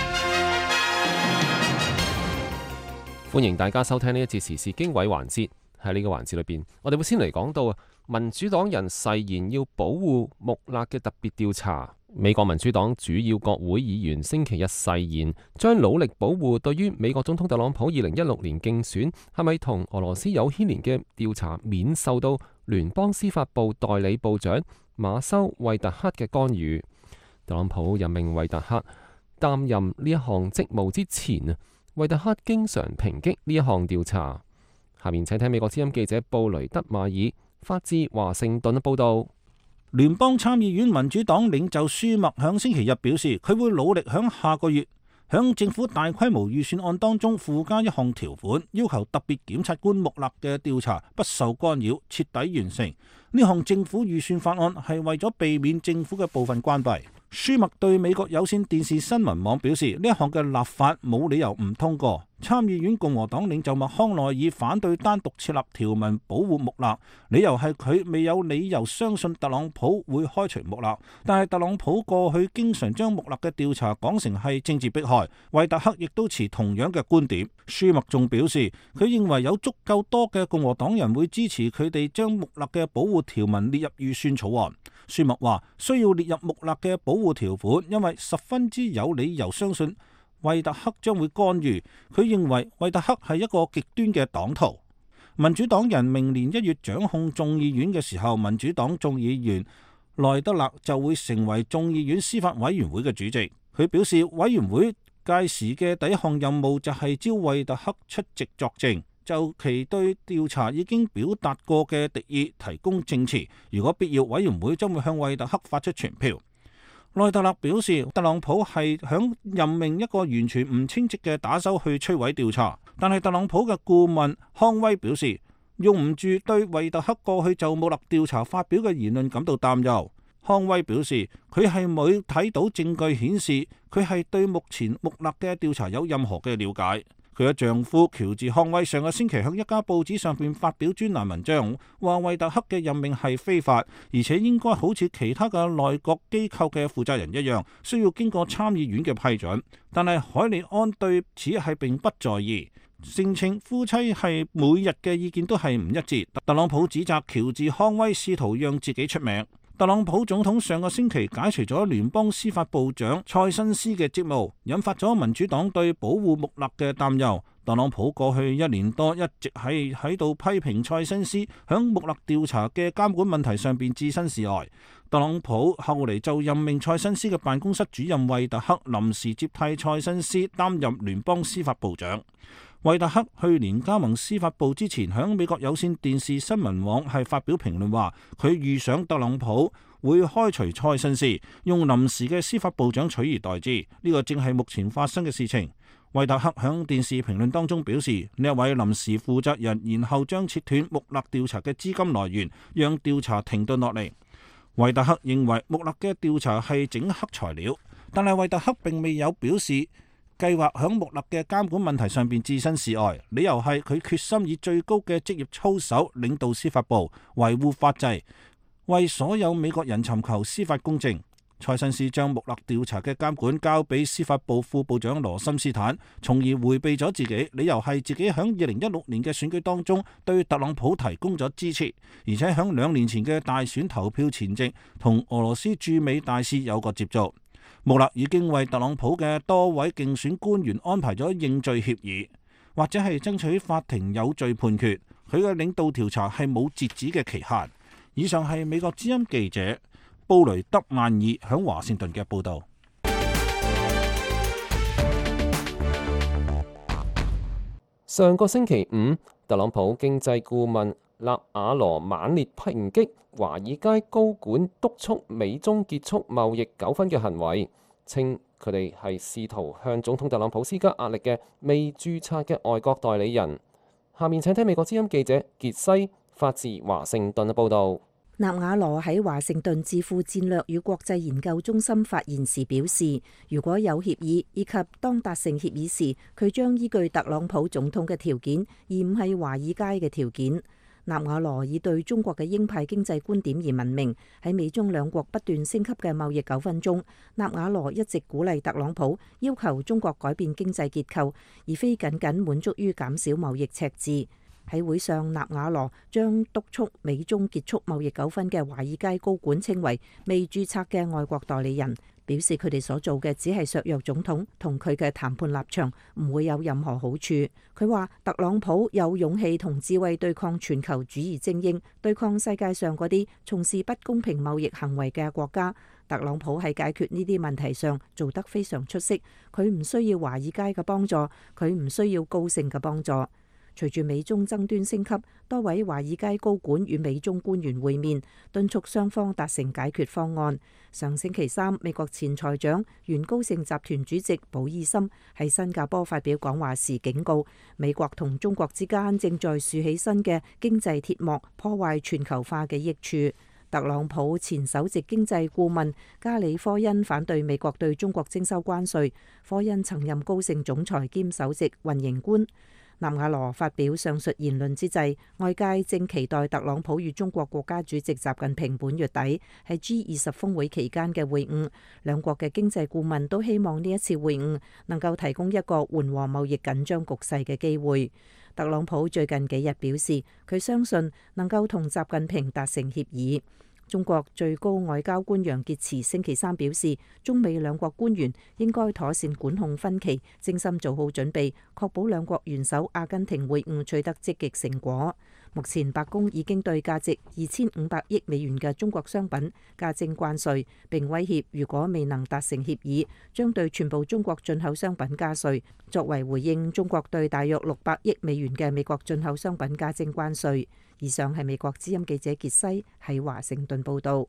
Speaker 2: 歡迎大家收聽呢一節時事經緯環節。喺呢個環節裏邊，我哋會先嚟講到啊，民主黨人誓言要保護穆勒嘅特別調查。美國民主黨主要國會議員星期日誓言，將努力保護對於美國總統特朗普二零一六年競選係咪同俄羅斯有牽連嘅調查免受到聯邦司法部代理部長馬修惠特克嘅干預。特朗普任命惠特克擔任呢一項職務之前啊，惠特克經常抨擊呢一項調查。下面請聽美國之音記者布雷德馬爾發自華盛頓嘅報道。
Speaker 7: 聯邦參議院民主黨領袖舒默響星期日表示，佢會努力響下個月響政府大規模預算案當中附加一項條款，要求特別檢察官穆勒嘅調查不受干擾，徹底完成。呢項政府預算法案係為咗避免政府嘅部分關閉。舒默對美國有線電視新聞網表示，呢一項嘅立法冇理由唔通過。參議院共和黨領袖麥康奈爾反對單獨設立條文保護穆勒，理由係佢未有理由相信特朗普會開除穆勒。但係特朗普過去經常將穆勒嘅調查講成係政治迫害，惠特克亦都持同樣嘅觀點。舒默仲表示，佢認為有足夠多嘅共和黨人會支持佢哋將穆勒嘅保護條文列入預算草案。舒默話需要列入穆勒嘅保護條款，因為十分之有理由相信惠特克將會干預。佢認為惠特克係一個極端嘅黨徒。民主黨人明年一月掌控眾議院嘅時候，民主黨眾議員萊德勒就會成為眾議院司法委員會嘅主席。佢表示，委員會屆時嘅第一項任務就係召惠特克出席作證，就其對調查已經表達過嘅敵意提供證詞。如果必要，委員會將會向惠特克發出傳票。內特勒表示，特朗普係響任命一個完全唔稱職嘅打手去摧毀調查，但係特朗普嘅顧問康威表示，用唔住對惠特克過去就穆勒調查發表嘅言論感到擔憂。康威表示，佢係冇睇到證據顯示佢係對目前穆勒嘅調查有任何嘅了解。佢嘅丈夫喬治康威上個星期喺一家報紙上邊發表專欄文章，話惠特克嘅任命係非法，而且應該好似其他嘅內閣機構嘅負責人一樣，需要經過參議院嘅批准。但係海利安對此係並不在意，聲稱夫妻係每日嘅意見都係唔一致。特朗普指責喬治康威試圖讓自己出名。特朗普總統上個星期解除咗聯邦司法部長蔡新斯嘅職務，引發咗民主黨對保護穆勒嘅擔憂。特朗普過去一年多一直係喺度批評蔡新斯響穆勒調查嘅監管問題上邊置身事外。特朗普後嚟就任命蔡新斯嘅辦公室主任惠特克臨時接替蔡新斯擔任聯邦司法部長。惠特克去年加盟司法部之前，響美國有線電視新聞網係發表評論話，佢預想特朗普會開除蔡新斯，用臨時嘅司法部長取而代之。呢個正係目前發生嘅事情。惠特克響電視評論當中表示，呢一位臨時負責人然後將切斷穆勒調查嘅資金來源，讓調查停頓落嚟。惠特克認為穆勒嘅調查係整黑材料，但係惠特克並未有表示計劃響穆勒嘅監管問題上邊置身事外，理由係佢決心以最高嘅職業操守領導司法部，維護法制，為所有美國人尋求司法公正。蔡新斯將穆勒調查嘅監管交俾司法部副部長羅森斯坦，從而迴避咗自己，理由係自己響二零一六年嘅選舉當中對特朗普提供咗支持，而且響兩年前嘅大選投票前夕同俄羅斯駐美大使有個接觸。穆勒已經為特朗普嘅多位競選官員安排咗認罪協議，或者係爭取法庭有罪判決。佢嘅領導調查係冇截止嘅期限。以上係美國之音記者布雷德曼爾響華盛頓嘅報道。
Speaker 2: 上個星期五，特朗普經濟顧問納瓦羅猛烈抨擊華爾街高管督促美中結束貿易糾紛嘅行為，稱佢哋係試圖向總統特朗普施加壓力嘅未註冊嘅外國代理人。下面請聽美國之音記者傑西發自華盛頓嘅報導。
Speaker 6: 納瓦羅喺華盛頓智庫戰略與國際研究中心發言時表示，如果有協議以及當達成協議時，佢將依據特朗普總統嘅條件，而唔係華爾街嘅條件。納瓦羅以對中國嘅鷹派經濟觀點而聞名。喺美中兩國不斷升級嘅貿易糾紛中，納瓦羅一直鼓勵特朗普要求中國改變經濟結構，而非僅僅滿足於減少貿易赤字。喺會上，納瓦羅將督促美中結束貿易糾紛嘅華爾街高管稱為未註冊嘅外國代理人，表示佢哋所做嘅只係削弱總統同佢嘅談判立場，唔會有任何好處。佢話特朗普有勇氣同智慧對抗全球主義精英，對抗世界上嗰啲從事不公平貿易行為嘅國家。特朗普喺解決呢啲問題上做得非常出色，佢唔需要華爾街嘅幫助，佢唔需要高盛嘅幫助。隨住美中爭端升級，多位華爾街高管與美中官員會面，敦促雙方達成解決方案。上星期三，美國前財長、原高盛集團主席保爾森喺新加坡發表講話時警告，美國同中國之間正在豎起新嘅經濟鐵幕，破壞全球化嘅益處。特朗普前首席經濟顧問加里科恩反對美國對中國徵收關稅。科恩曾任高盛總裁兼首席運營官。納瓦羅發表上述言論之際，外界正期待特朗普與中國國家主席習近平本月底喺 G 二十峰會期間嘅會晤。兩國嘅經濟顧問都希望呢一次會晤能夠提供一個緩和貿易緊張局勢嘅機會。特朗普最近幾日表示，佢相信能夠同習近平達成協議。中國最高外交官楊潔篪星期三表示，中美兩國官員應該妥善管控分歧，精心做好準備，確保兩國元首阿根廷會晤取得積極成果。目前白宮已經對價值二千五百億美元嘅中國商品加徵關稅，並威脅如果未能達成協議，將對全部中國進口商品加稅。作為回應，中國對大約六百億美元嘅美國進口商品加徵關稅。以上係美國之音記者傑西喺華盛頓報道。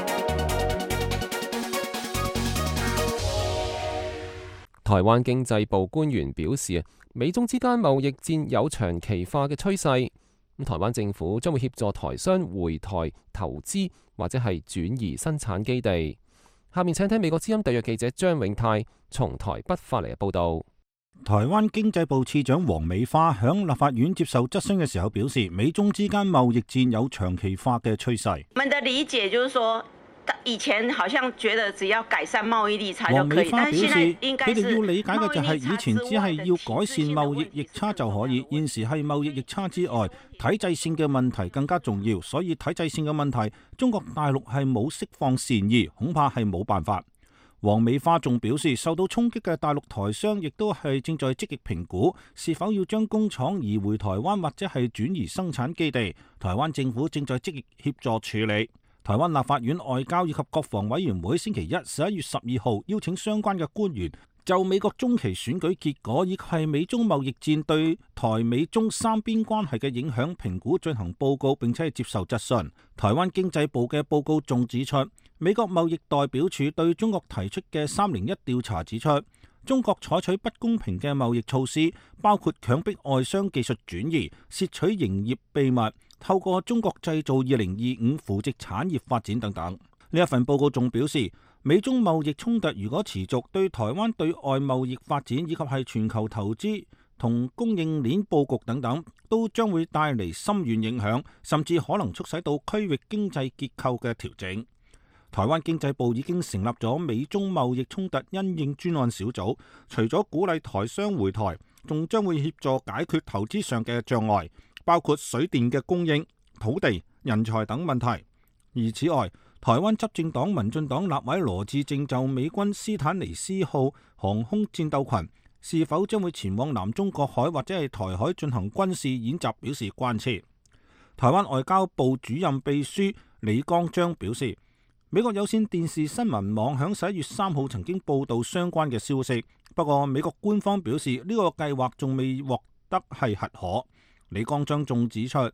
Speaker 2: 台灣經濟部官員表示，美中之間貿易戰有長期化嘅趨勢。咁台灣政府將會協助台商回台投資或者係轉移生產基地。下面請聽美國之音特約記者張永泰從台北發嚟嘅報導。
Speaker 7: 台灣經濟部次長黃美花響立法院接受質詢嘅時候表示，美中之間貿易戰有長期化嘅趨勢。
Speaker 3: 我們的理解就是說，以前好像覺得只要改善貿易逆差就可以，但係現在應該是
Speaker 7: 佢哋要理解嘅就係以前只係要改善貿易逆差就可以，現時係貿易逆差之外，體制性嘅問題更加重要。所以體制性嘅問題，中國大陸係冇釋放善意，恐怕係冇辦法。黃美花仲表示，受到衝擊嘅大陸台商亦都係正在積極評估是否要將工廠移回台灣或者係轉移生產基地。台灣政府正在積極協助處理。台灣立法院外交以及國防委員會星期一十一月十二號邀請相關嘅官員就美國中期選舉結果以及係美中貿易戰對台美中三邊關係嘅影響評估進行報告，並且係接受質詢。台灣經濟部嘅報告仲指出，美國貿易代表處對中國提出嘅三零一調查指出，中國採取不公平嘅貿易措施，包括強迫外商技術轉移、竊取營業秘密、透過中國製造二零二五扶植產業發展等等。呢一份報告仲表示，美中貿易衝突如果持續，對台灣對外貿易發展以及係全球投資同供應鏈佈局等等，都將會帶嚟深遠影響，甚至可能促使到區域經濟結構嘅調整。台灣經濟部已經成立咗美中貿易衝突因應專案小組，除咗鼓勵台商回台，仲將會協助解決投資上嘅障礙，包括水電嘅供應、土地、人才等問題。而此外，台灣執政黨民進黨立委羅致政就美軍斯坦尼斯號航空戰鬥群是否將會前往南中國海或者係台海進行軍事演習表示關切。台灣外交部主任秘書李光章表示，美國有線電視新聞網響十一月三號曾經報道相關嘅消息，不過美國官方表示呢個計劃仲未獲得係核可。李光章仲指出，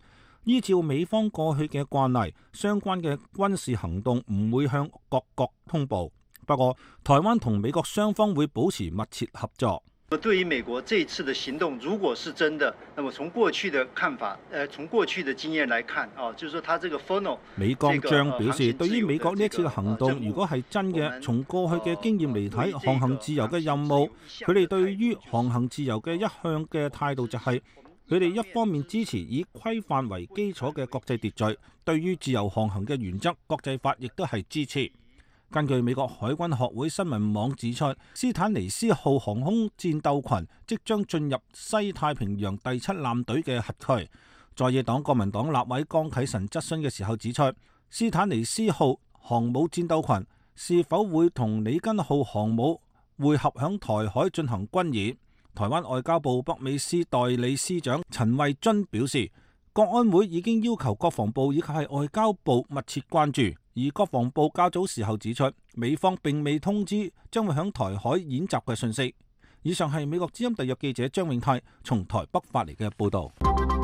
Speaker 7: 依照美方過去嘅慣例，相關嘅軍事行動唔會向各國通報。不過，台灣同美國雙方會保持密切合作。
Speaker 8: 對於美國這一次的行動，如果是真的，那麼從過去的看法，呃，從過去的經驗來看，啊，就是說，他這個 funnel，
Speaker 7: 美國將表示，對於美國呢一次嘅行動，如果係真嘅，從過去嘅經驗嚟睇，航行自由嘅任務，佢哋對於航行自由嘅一向嘅態度就係，佢哋一方面支持以規範為基礎嘅國際秩序，對於自由航行嘅原則，國際法亦都係支持。根據美國海軍學會新聞網指出，斯坦尼斯號航空戰鬥群即將進入西太平洋第七艦隊嘅轄區。在野黨國民黨立委江啟臣質詢嘅時候指出，斯坦尼斯號航母戰鬥群是否會同里根號航母會合響台海進行軍演？台灣外交部北美司代理司長陳慧津表示，國安會已經要求國防部以及係外交部密切關注。而國防部較早時候指出，美方並未通知將會響台海演習嘅訊息。以上係美國之音特約記者張永泰從台北發嚟嘅報導。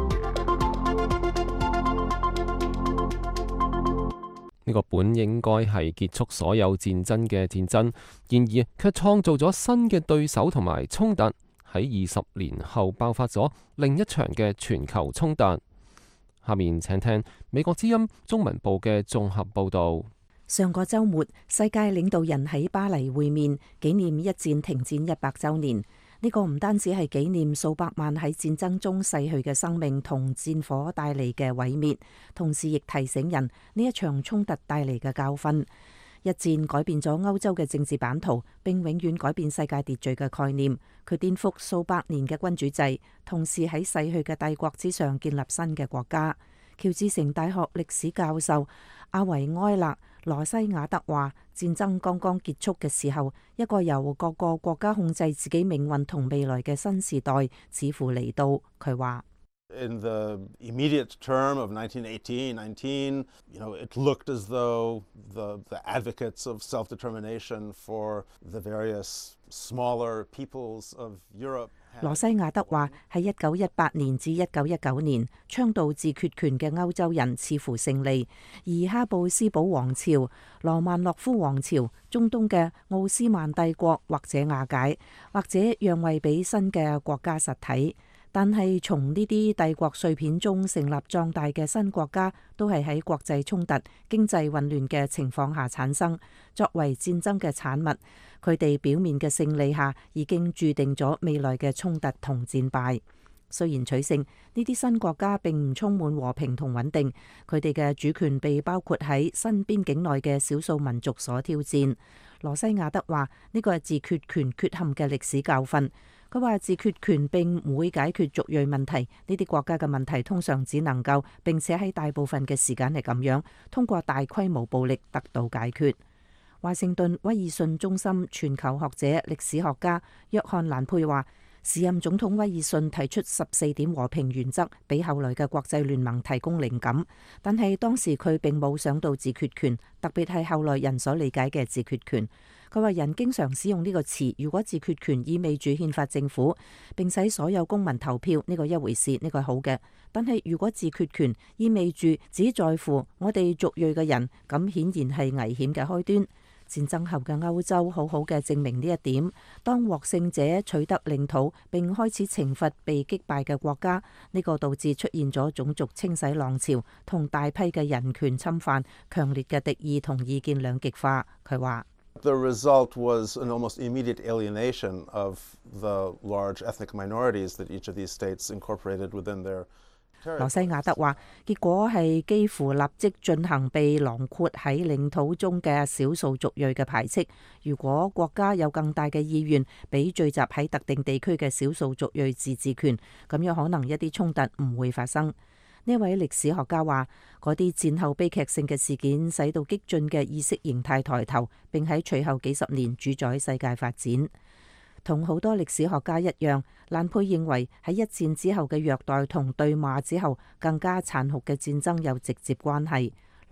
Speaker 2: 呢個本應該係結束所有戰爭嘅戰爭，然而卻創造咗新嘅對手同埋衝突，喺二十年後爆發咗另一場嘅全球衝突。下面請聽美國之音中文部嘅綜合報導。
Speaker 6: 上個週末，世界領導人喺巴黎會面，紀念一戰停戰一百週年。呢個唔單止係紀念數百萬喺戰爭中逝去嘅生命同戰火帶嚟嘅毀滅，同時亦提醒人呢一場衝突帶嚟嘅教訓。一戰改變咗歐洲嘅政治版圖，並永遠改變世界秩序嘅概念。佢顛覆數百年嘅君主制，同時喺逝去嘅帝國之上建立新嘅國家。喬治城大學歷史教授阿維埃勒羅西亞德話：戰爭剛剛結束嘅時候，一個由各個國家控制自己命運同未來嘅新時代似乎嚟到。佢話
Speaker 9: ：In the immediate term of nineteen eighteen, nineteen, you know, it looked as though the the advocates of self-determination for the various smaller peoples of Europe。
Speaker 6: 羅西亞德話：喺一九一八年至一九一九年，倡導自決權嘅歐洲人似乎勝利，而哈布斯堡王朝、羅曼諾夫王朝、中東嘅奧斯曼帝國或者瓦解，或者讓位俾新嘅國家實體。但係從呢啲帝國碎片中成立壯大嘅新國家，都係喺國際衝突、經濟混亂嘅情況下產生，作為戰爭嘅產物。佢哋表面嘅勝利下，已經注定咗未來嘅衝突同戰敗。雖然取勝，呢啲新國家並唔充滿和平同穩定，佢哋嘅主權被包括喺新邊境內嘅少數民族所挑戰。羅西亞德話：呢個係自決權缺陷嘅歷史教訓。佢話自決權並唔會解決族裔問題，呢啲國家嘅問題通常只能夠並且喺大部分嘅時間係咁樣通過大規模暴力得到解決。華盛頓威爾遜中心全球學者、歷史學家約翰蘭佩話：時任總統威爾遜提出十四點和平原則，俾後來嘅國際聯盟提供靈感，但係當時佢並冇想到自決權，特別係後來人所理解嘅自決權。佢話人經常使用呢個詞，如果自決權意味住憲法政府並使所有公民投票，呢個一回事，呢個係好嘅。但係如果自決權意味住只在乎我哋族裔嘅人，咁顯然係危險嘅開端。戰爭後嘅歐洲好好嘅證明呢一點。當獲勝者取得領土並開始懲罰被擊敗嘅國家，呢個導致出現咗種族清洗浪潮同大批嘅人權侵犯、強烈嘅敵意同意見兩極化。佢話
Speaker 9: ：The result was an almost immediate alienation of the large ethnic minorities that each of these states incorporated within their。
Speaker 6: 羅西亞德話：結果係幾乎立即進行被囊括喺領土中嘅少數族裔嘅排斥。如果國家有更大嘅意願俾聚集喺特定地區嘅少數族裔自治權，咁樣可能一啲衝突唔會發生。呢位歷史學家話：嗰啲戰後悲劇性嘅事件使到激進嘅意識形態抬頭，並喺隨後幾十年主宰世界發展。同好多歷史學家一樣，蘭佩認為喺一戰之後嘅虐待同對罵之後更加殘酷嘅戰爭有直接關係。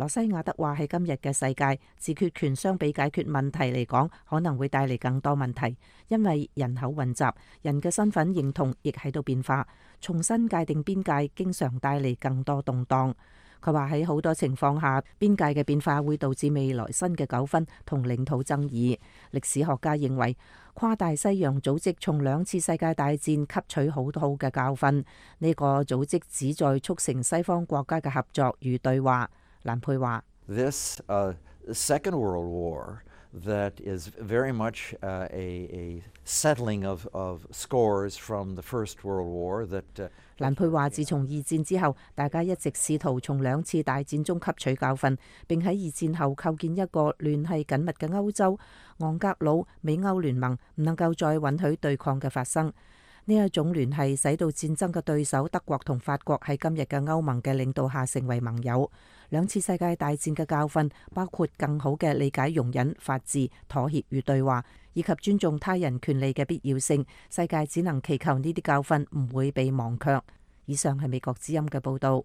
Speaker 6: 羅西亞德話喺今日嘅世界，自決權相比解決問題嚟講，可能會帶嚟更多問題，因為人口混雜，人嘅身份認同亦喺度變化，重新界定邊界經常帶嚟更多動盪。佢話喺好多情況下，邊界嘅變化會導致未來新嘅糾紛同領土爭議。歷史學家認為，跨大西洋組織從兩次世界大戰吸取好好嘅教訓，呢個組織旨在促成西方國家嘅合作與對話。蘭佩話
Speaker 10: This uh, Second World War that is very much uh, a, a settling of, of scores from the First World War that、uh,
Speaker 6: 蘭佩話自從二戰之後，大家一直試圖從兩次大戰中吸取教訓，並喺二戰後構建一個聯繫緊密嘅歐洲。昂格魯美歐聯盟唔能夠再允許對抗嘅發生。呢一種聯繫使到戰爭嘅對手德國同法國喺今日嘅歐盟嘅領導下成為盟友。兩次世界大戰嘅教訓包括更好嘅理解容忍、法治、妥協與對話，以及尊重他人權利嘅必要性。世界只能祈求呢啲教訓唔會被忘卻。以上係美國之音嘅報導。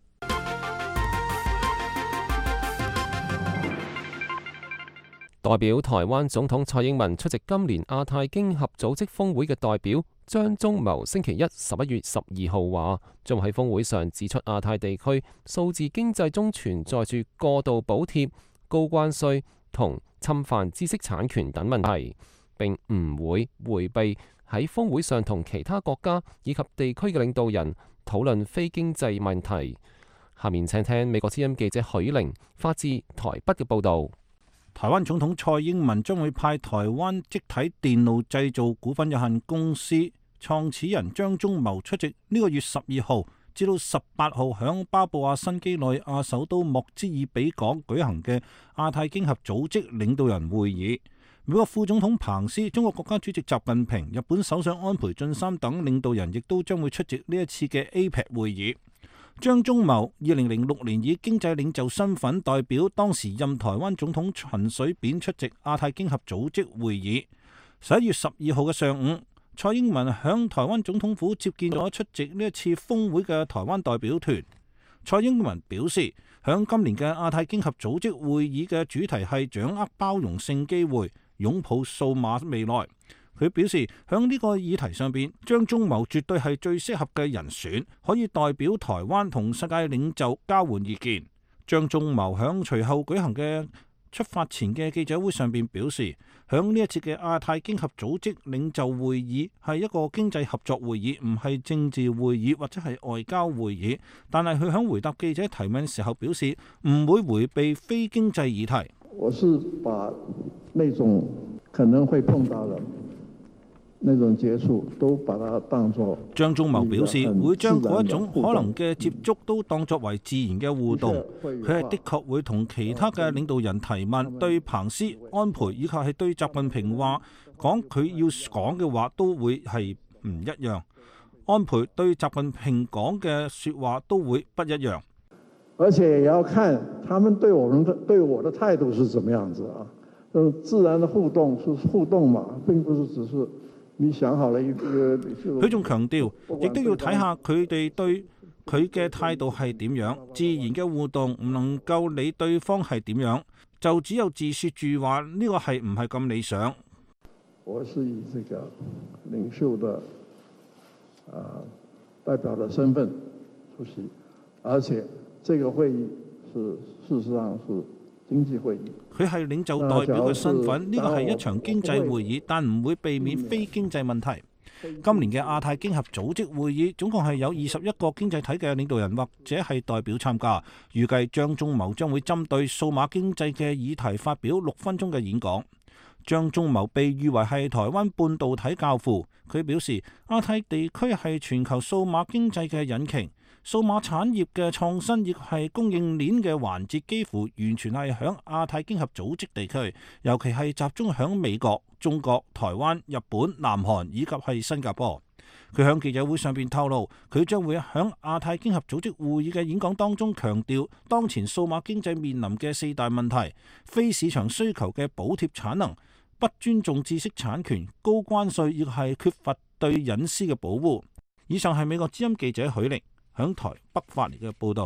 Speaker 2: 代表台灣總統蔡英文出席今年亞太經合組織峰會嘅代表張忠謀星期一十一月十二號話，將喺峰會上指出亞太地區數字經濟中存在住過度補貼、高關稅同侵犯知識產權等問題，並唔會迴避喺峰會上同其他國家以及地區嘅領導人討論非經濟問題。下面請聽美國之音記者許玲發自台北嘅報導。
Speaker 7: 台灣總統蔡英文將會派台灣積體電路製造股份有限公司創始人張忠謀出席呢個月十二號至到十八號響巴布亞新幾內亞首都莫茲爾比港舉行嘅亞太經合組織領導人會議。美國副總統彭斯、中國國家主席習近平、日本首相安倍晉三等領導人亦都將會出席呢一次嘅 A P E C 會議。張忠謀二零零六年以經濟領袖身份代表當時任台灣總統陳水扁出席亞太經合組織會議。十一月十二號嘅上午，蔡英文響台灣總統府接見咗出席呢一次峰會嘅台灣代表團。蔡英文表示，響今年嘅亞太經合組織會議嘅主題係掌握包容性機會，擁抱數碼未來。佢表示，響呢個議題上邊，張忠謀絕對係最適合嘅人選，可以代表台灣同世界領袖交換意見。張忠謀響隨後舉行嘅出發前嘅記者會上邊表示，響呢一次嘅亞太經合組織領袖會議係一個經濟合作會議，唔係政治會議或者係外交會議。但係佢響回答記者提問時候表示，唔會迴避非經濟議題。
Speaker 11: 我是把那種可能會碰到的那種接觸都把它當作。
Speaker 7: 張忠謀表示，會將嗰一種可能嘅接觸都當作為自然嘅互動。佢係的確會同其他嘅領導人提問，對彭斯、安倍以及係對習近平話講佢要講嘅話都會係唔一樣。安倍對習近平講嘅説話都會不一樣。
Speaker 11: 而且也要看他們對我們的對我的態度是怎麼樣子啊？嗯，自然的互動是互動嘛，並不是只是。你想好了一個，
Speaker 7: 佢仲強調，亦都要睇下佢哋對佢嘅態度係點樣。自然嘅互動唔能夠理對方係點樣，就只有自説住話呢個係唔係咁理想。
Speaker 11: 我是以這個領袖的啊代表的身份出席，而且這個會議是事實上是經濟會議。
Speaker 7: 佢係領袖代表嘅身份，呢個係一場經濟會議，但唔會避免非經濟問題。今年嘅亞太經合組織會議總共係有二十一個經濟體嘅領導人或者係代表參加。預計張忠謀將會針對數碼經濟嘅議題發表六分鐘嘅演講。張忠謀被譽為係台灣半導體教父，佢表示亞太地區係全球數碼經濟嘅引擎。數碼產業嘅創新亦係供應鏈嘅環節，幾乎完全係響亞太經合組織地區，尤其係集中響美國、中國、台灣、日本、南韓以及係新加坡。佢響記者會上邊透露，佢將會響亞太經合組織會議嘅演講當中強調，當前數碼經濟面臨嘅四大問題：非市場需求嘅補貼產能、不尊重知識產權、高關稅，亦係缺乏對隱私嘅保護。以上係美國之音記者許玲響台北發嚟嘅報道。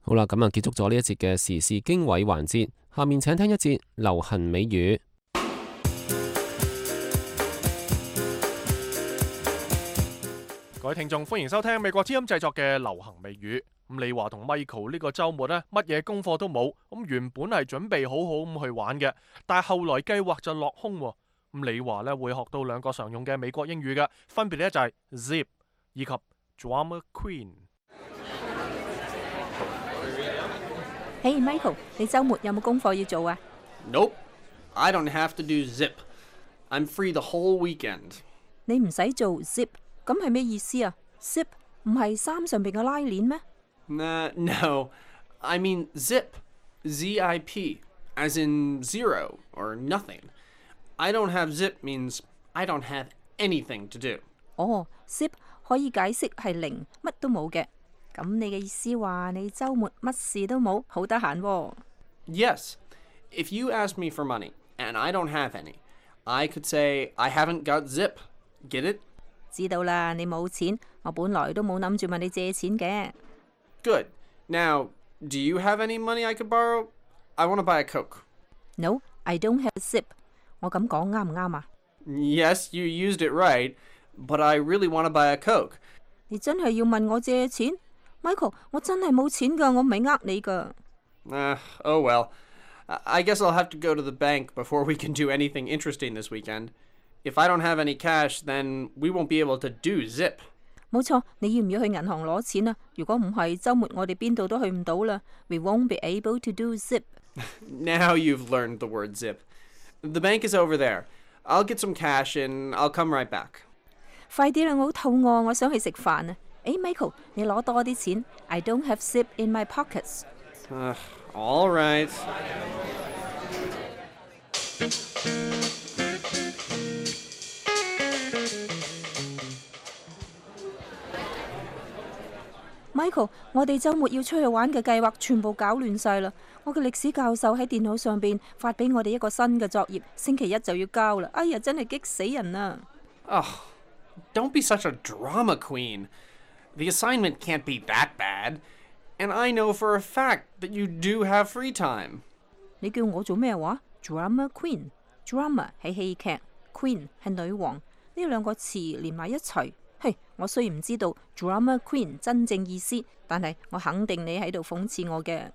Speaker 2: 好啦，咁啊結束咗呢一節嘅時事經緯環節，下面請聽一節流行美語。
Speaker 1: 各位聽眾，歡迎收聽美國之音製作嘅流行美語。咁李華同 Michael 呢個週末呢，乜嘢功課都冇，咁原本係準備好好咁去玩嘅，但係後來計劃就落空。咁李華呢會學到兩個常用嘅美國英語嘅，分別呢就係 zip 以及 drama queen。Hey
Speaker 6: Michael， 你週末有冇功課要做啊
Speaker 12: ？Nope, I don't have to do zip. I'm free the whole weekend.
Speaker 6: 你唔使做 zip， 咁係咩意思啊 ？zip 唔係衫上邊嘅拉鏈咩？
Speaker 12: Uh, no, I mean zip, Z I P, as in zero or nothing. I don't have zip means I don't have anything to do.
Speaker 6: 哦 zip 可以解釋係零，乜都冇嘅。咁你嘅意思話你週末乜事都冇，好得閒喎。
Speaker 12: Yes, if you ask me for money and I don't have any, I could say I haven't got zip. Get it?
Speaker 6: 知道啦，你冇錢，我本來都冇諗住問你借錢嘅。
Speaker 12: Good. Now, do you have any money I could borrow? I want to buy a Coke.
Speaker 6: No, I don't have zip. 我咁講啱唔啱啊
Speaker 12: ？Yes, you used it right, but I really want to buy a Coke.
Speaker 6: 你真係要問我借錢 ？Michael， 我真係冇錢㗎，我唔係呃你㗎。
Speaker 12: Uh, oh well. I guess I'll have to go to the bank before we can do anything interesting this weekend. If I don't have any cash, then we won't be able to do zip.
Speaker 6: 冇錯，你要唔要去銀行攞錢啊？如果唔係，週末我哋邊度都去唔到啦。We won't be able to do zip.
Speaker 12: Now you've learned the word zip. The bank is over there. I'll get some cash and I'll come right back.
Speaker 6: 快啲啦，我好肚餓，我想去食飯啊！誒 ，Michael， 你攞多啲錢。I don't have zip in my pockets.
Speaker 12: Uh, all right.
Speaker 6: Michael， 我哋週末要出去玩嘅計劃全部搞亂晒啦！我嘅歷史教授喺電腦上邊發俾我哋一個新嘅作業，星期一就要交啦！哎呀，真係激死人啊！
Speaker 12: Oh, don't be such a drama queen. The assignment can't be that bad. And I know for a fact that you do have free time.
Speaker 6: 你叫我做咩話 ？Drama queen， drama 係戲劇 ，queen 係女王，呢兩個詞連埋一齊。嘿，我雖然唔知道 drama queen 真正意思，但係我肯定你喺度諷刺我嘅。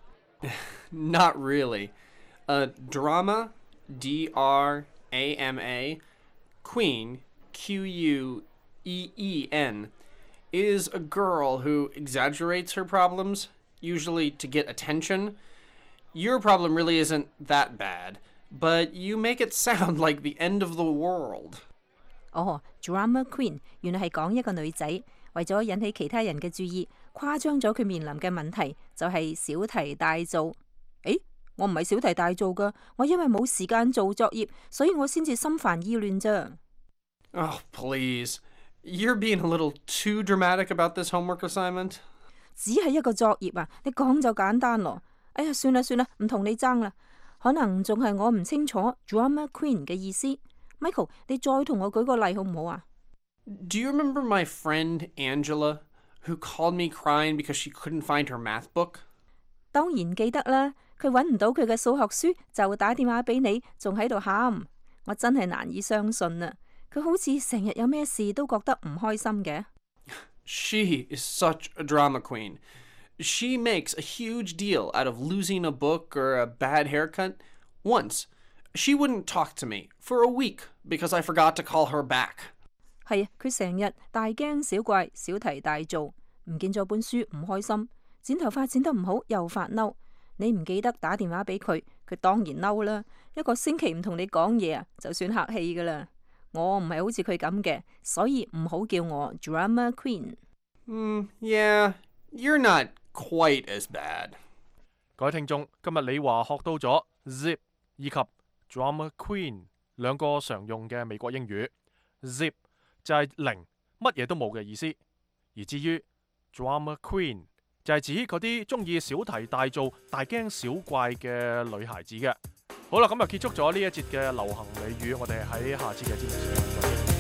Speaker 12: Not really. Uh, drama, D R A M A, queen, Q U E E N, is a girl who exaggerates her problems, usually to get attention. Your problem really isn't that bad, but you make it sound like the end of the world.
Speaker 6: 哦 ，drama queen 原來係講一個女仔為咗引起其他人嘅注意，誇張咗佢面臨嘅問題，就係小題大做。誒，我唔係小題大做㗎，我因為冇時間做作業，所以我先至心煩意亂咋。
Speaker 12: Oh, please. You're being a little too dramatic about this homework assignment.
Speaker 6: 只係一個作業啊，你講就簡單咯。哎呀，算啦算啦，唔同你爭啦。可能仲係我唔清楚 drama queen 嘅意思。Michael， 你再同我舉個例好唔好啊
Speaker 12: ？Do you remember my friend Angela, who called me crying because she couldn't find her math book?
Speaker 6: 當然記得啦，佢揾唔到佢嘅數學書，就打電話俾你，仲喺度喊。我真係難以相信啊！佢好似成日有咩事都覺得唔開心嘅。
Speaker 12: She is such a drama queen. She makes a huge deal out of losing a book or a bad haircut. Once, she wouldn't talk to me for a week because I forgot to call her back.
Speaker 6: 係啊，佢成日大驚小怪，小題大做，唔見咗本書唔開心，剪頭髮剪得唔好又發嬲。你唔記得打電話俾佢，佢當然嬲啦。一個星期唔同你講嘢啊，就算客氣噶啦。我唔係好似佢咁嘅，所以唔好叫我 drama queen。
Speaker 12: 嗯 yeah, you're not quite as bad.
Speaker 1: 各位聽眾，今日李華學到咗 zip 以及 drama queen 兩個常用嘅美國英語。zip 就係零，乜嘢都冇嘅意思。而至於 drama queen 就係指嗰啲中意小題大做、大驚小怪嘅女孩子嘅。好啦，咁就結束咗呢一節嘅流行美語，我哋喺下次嘅節目時間再見。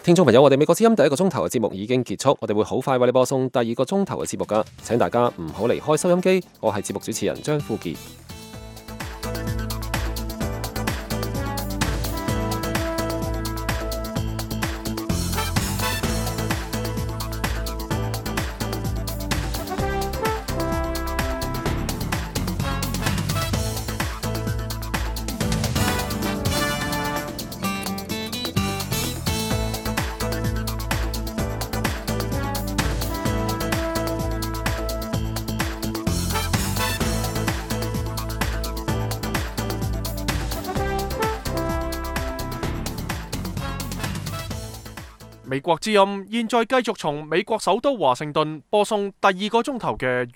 Speaker 2: 聽眾朋友，我哋美國之音第一個鐘頭嘅節目已經結束，我哋會好快為你播送第二個鐘頭嘅節目㗎，請大家唔好離開收音機。我係節目主持人張富傑。
Speaker 1: 美國之音現在繼續從美國首都華盛頓播送第二個鐘頭嘅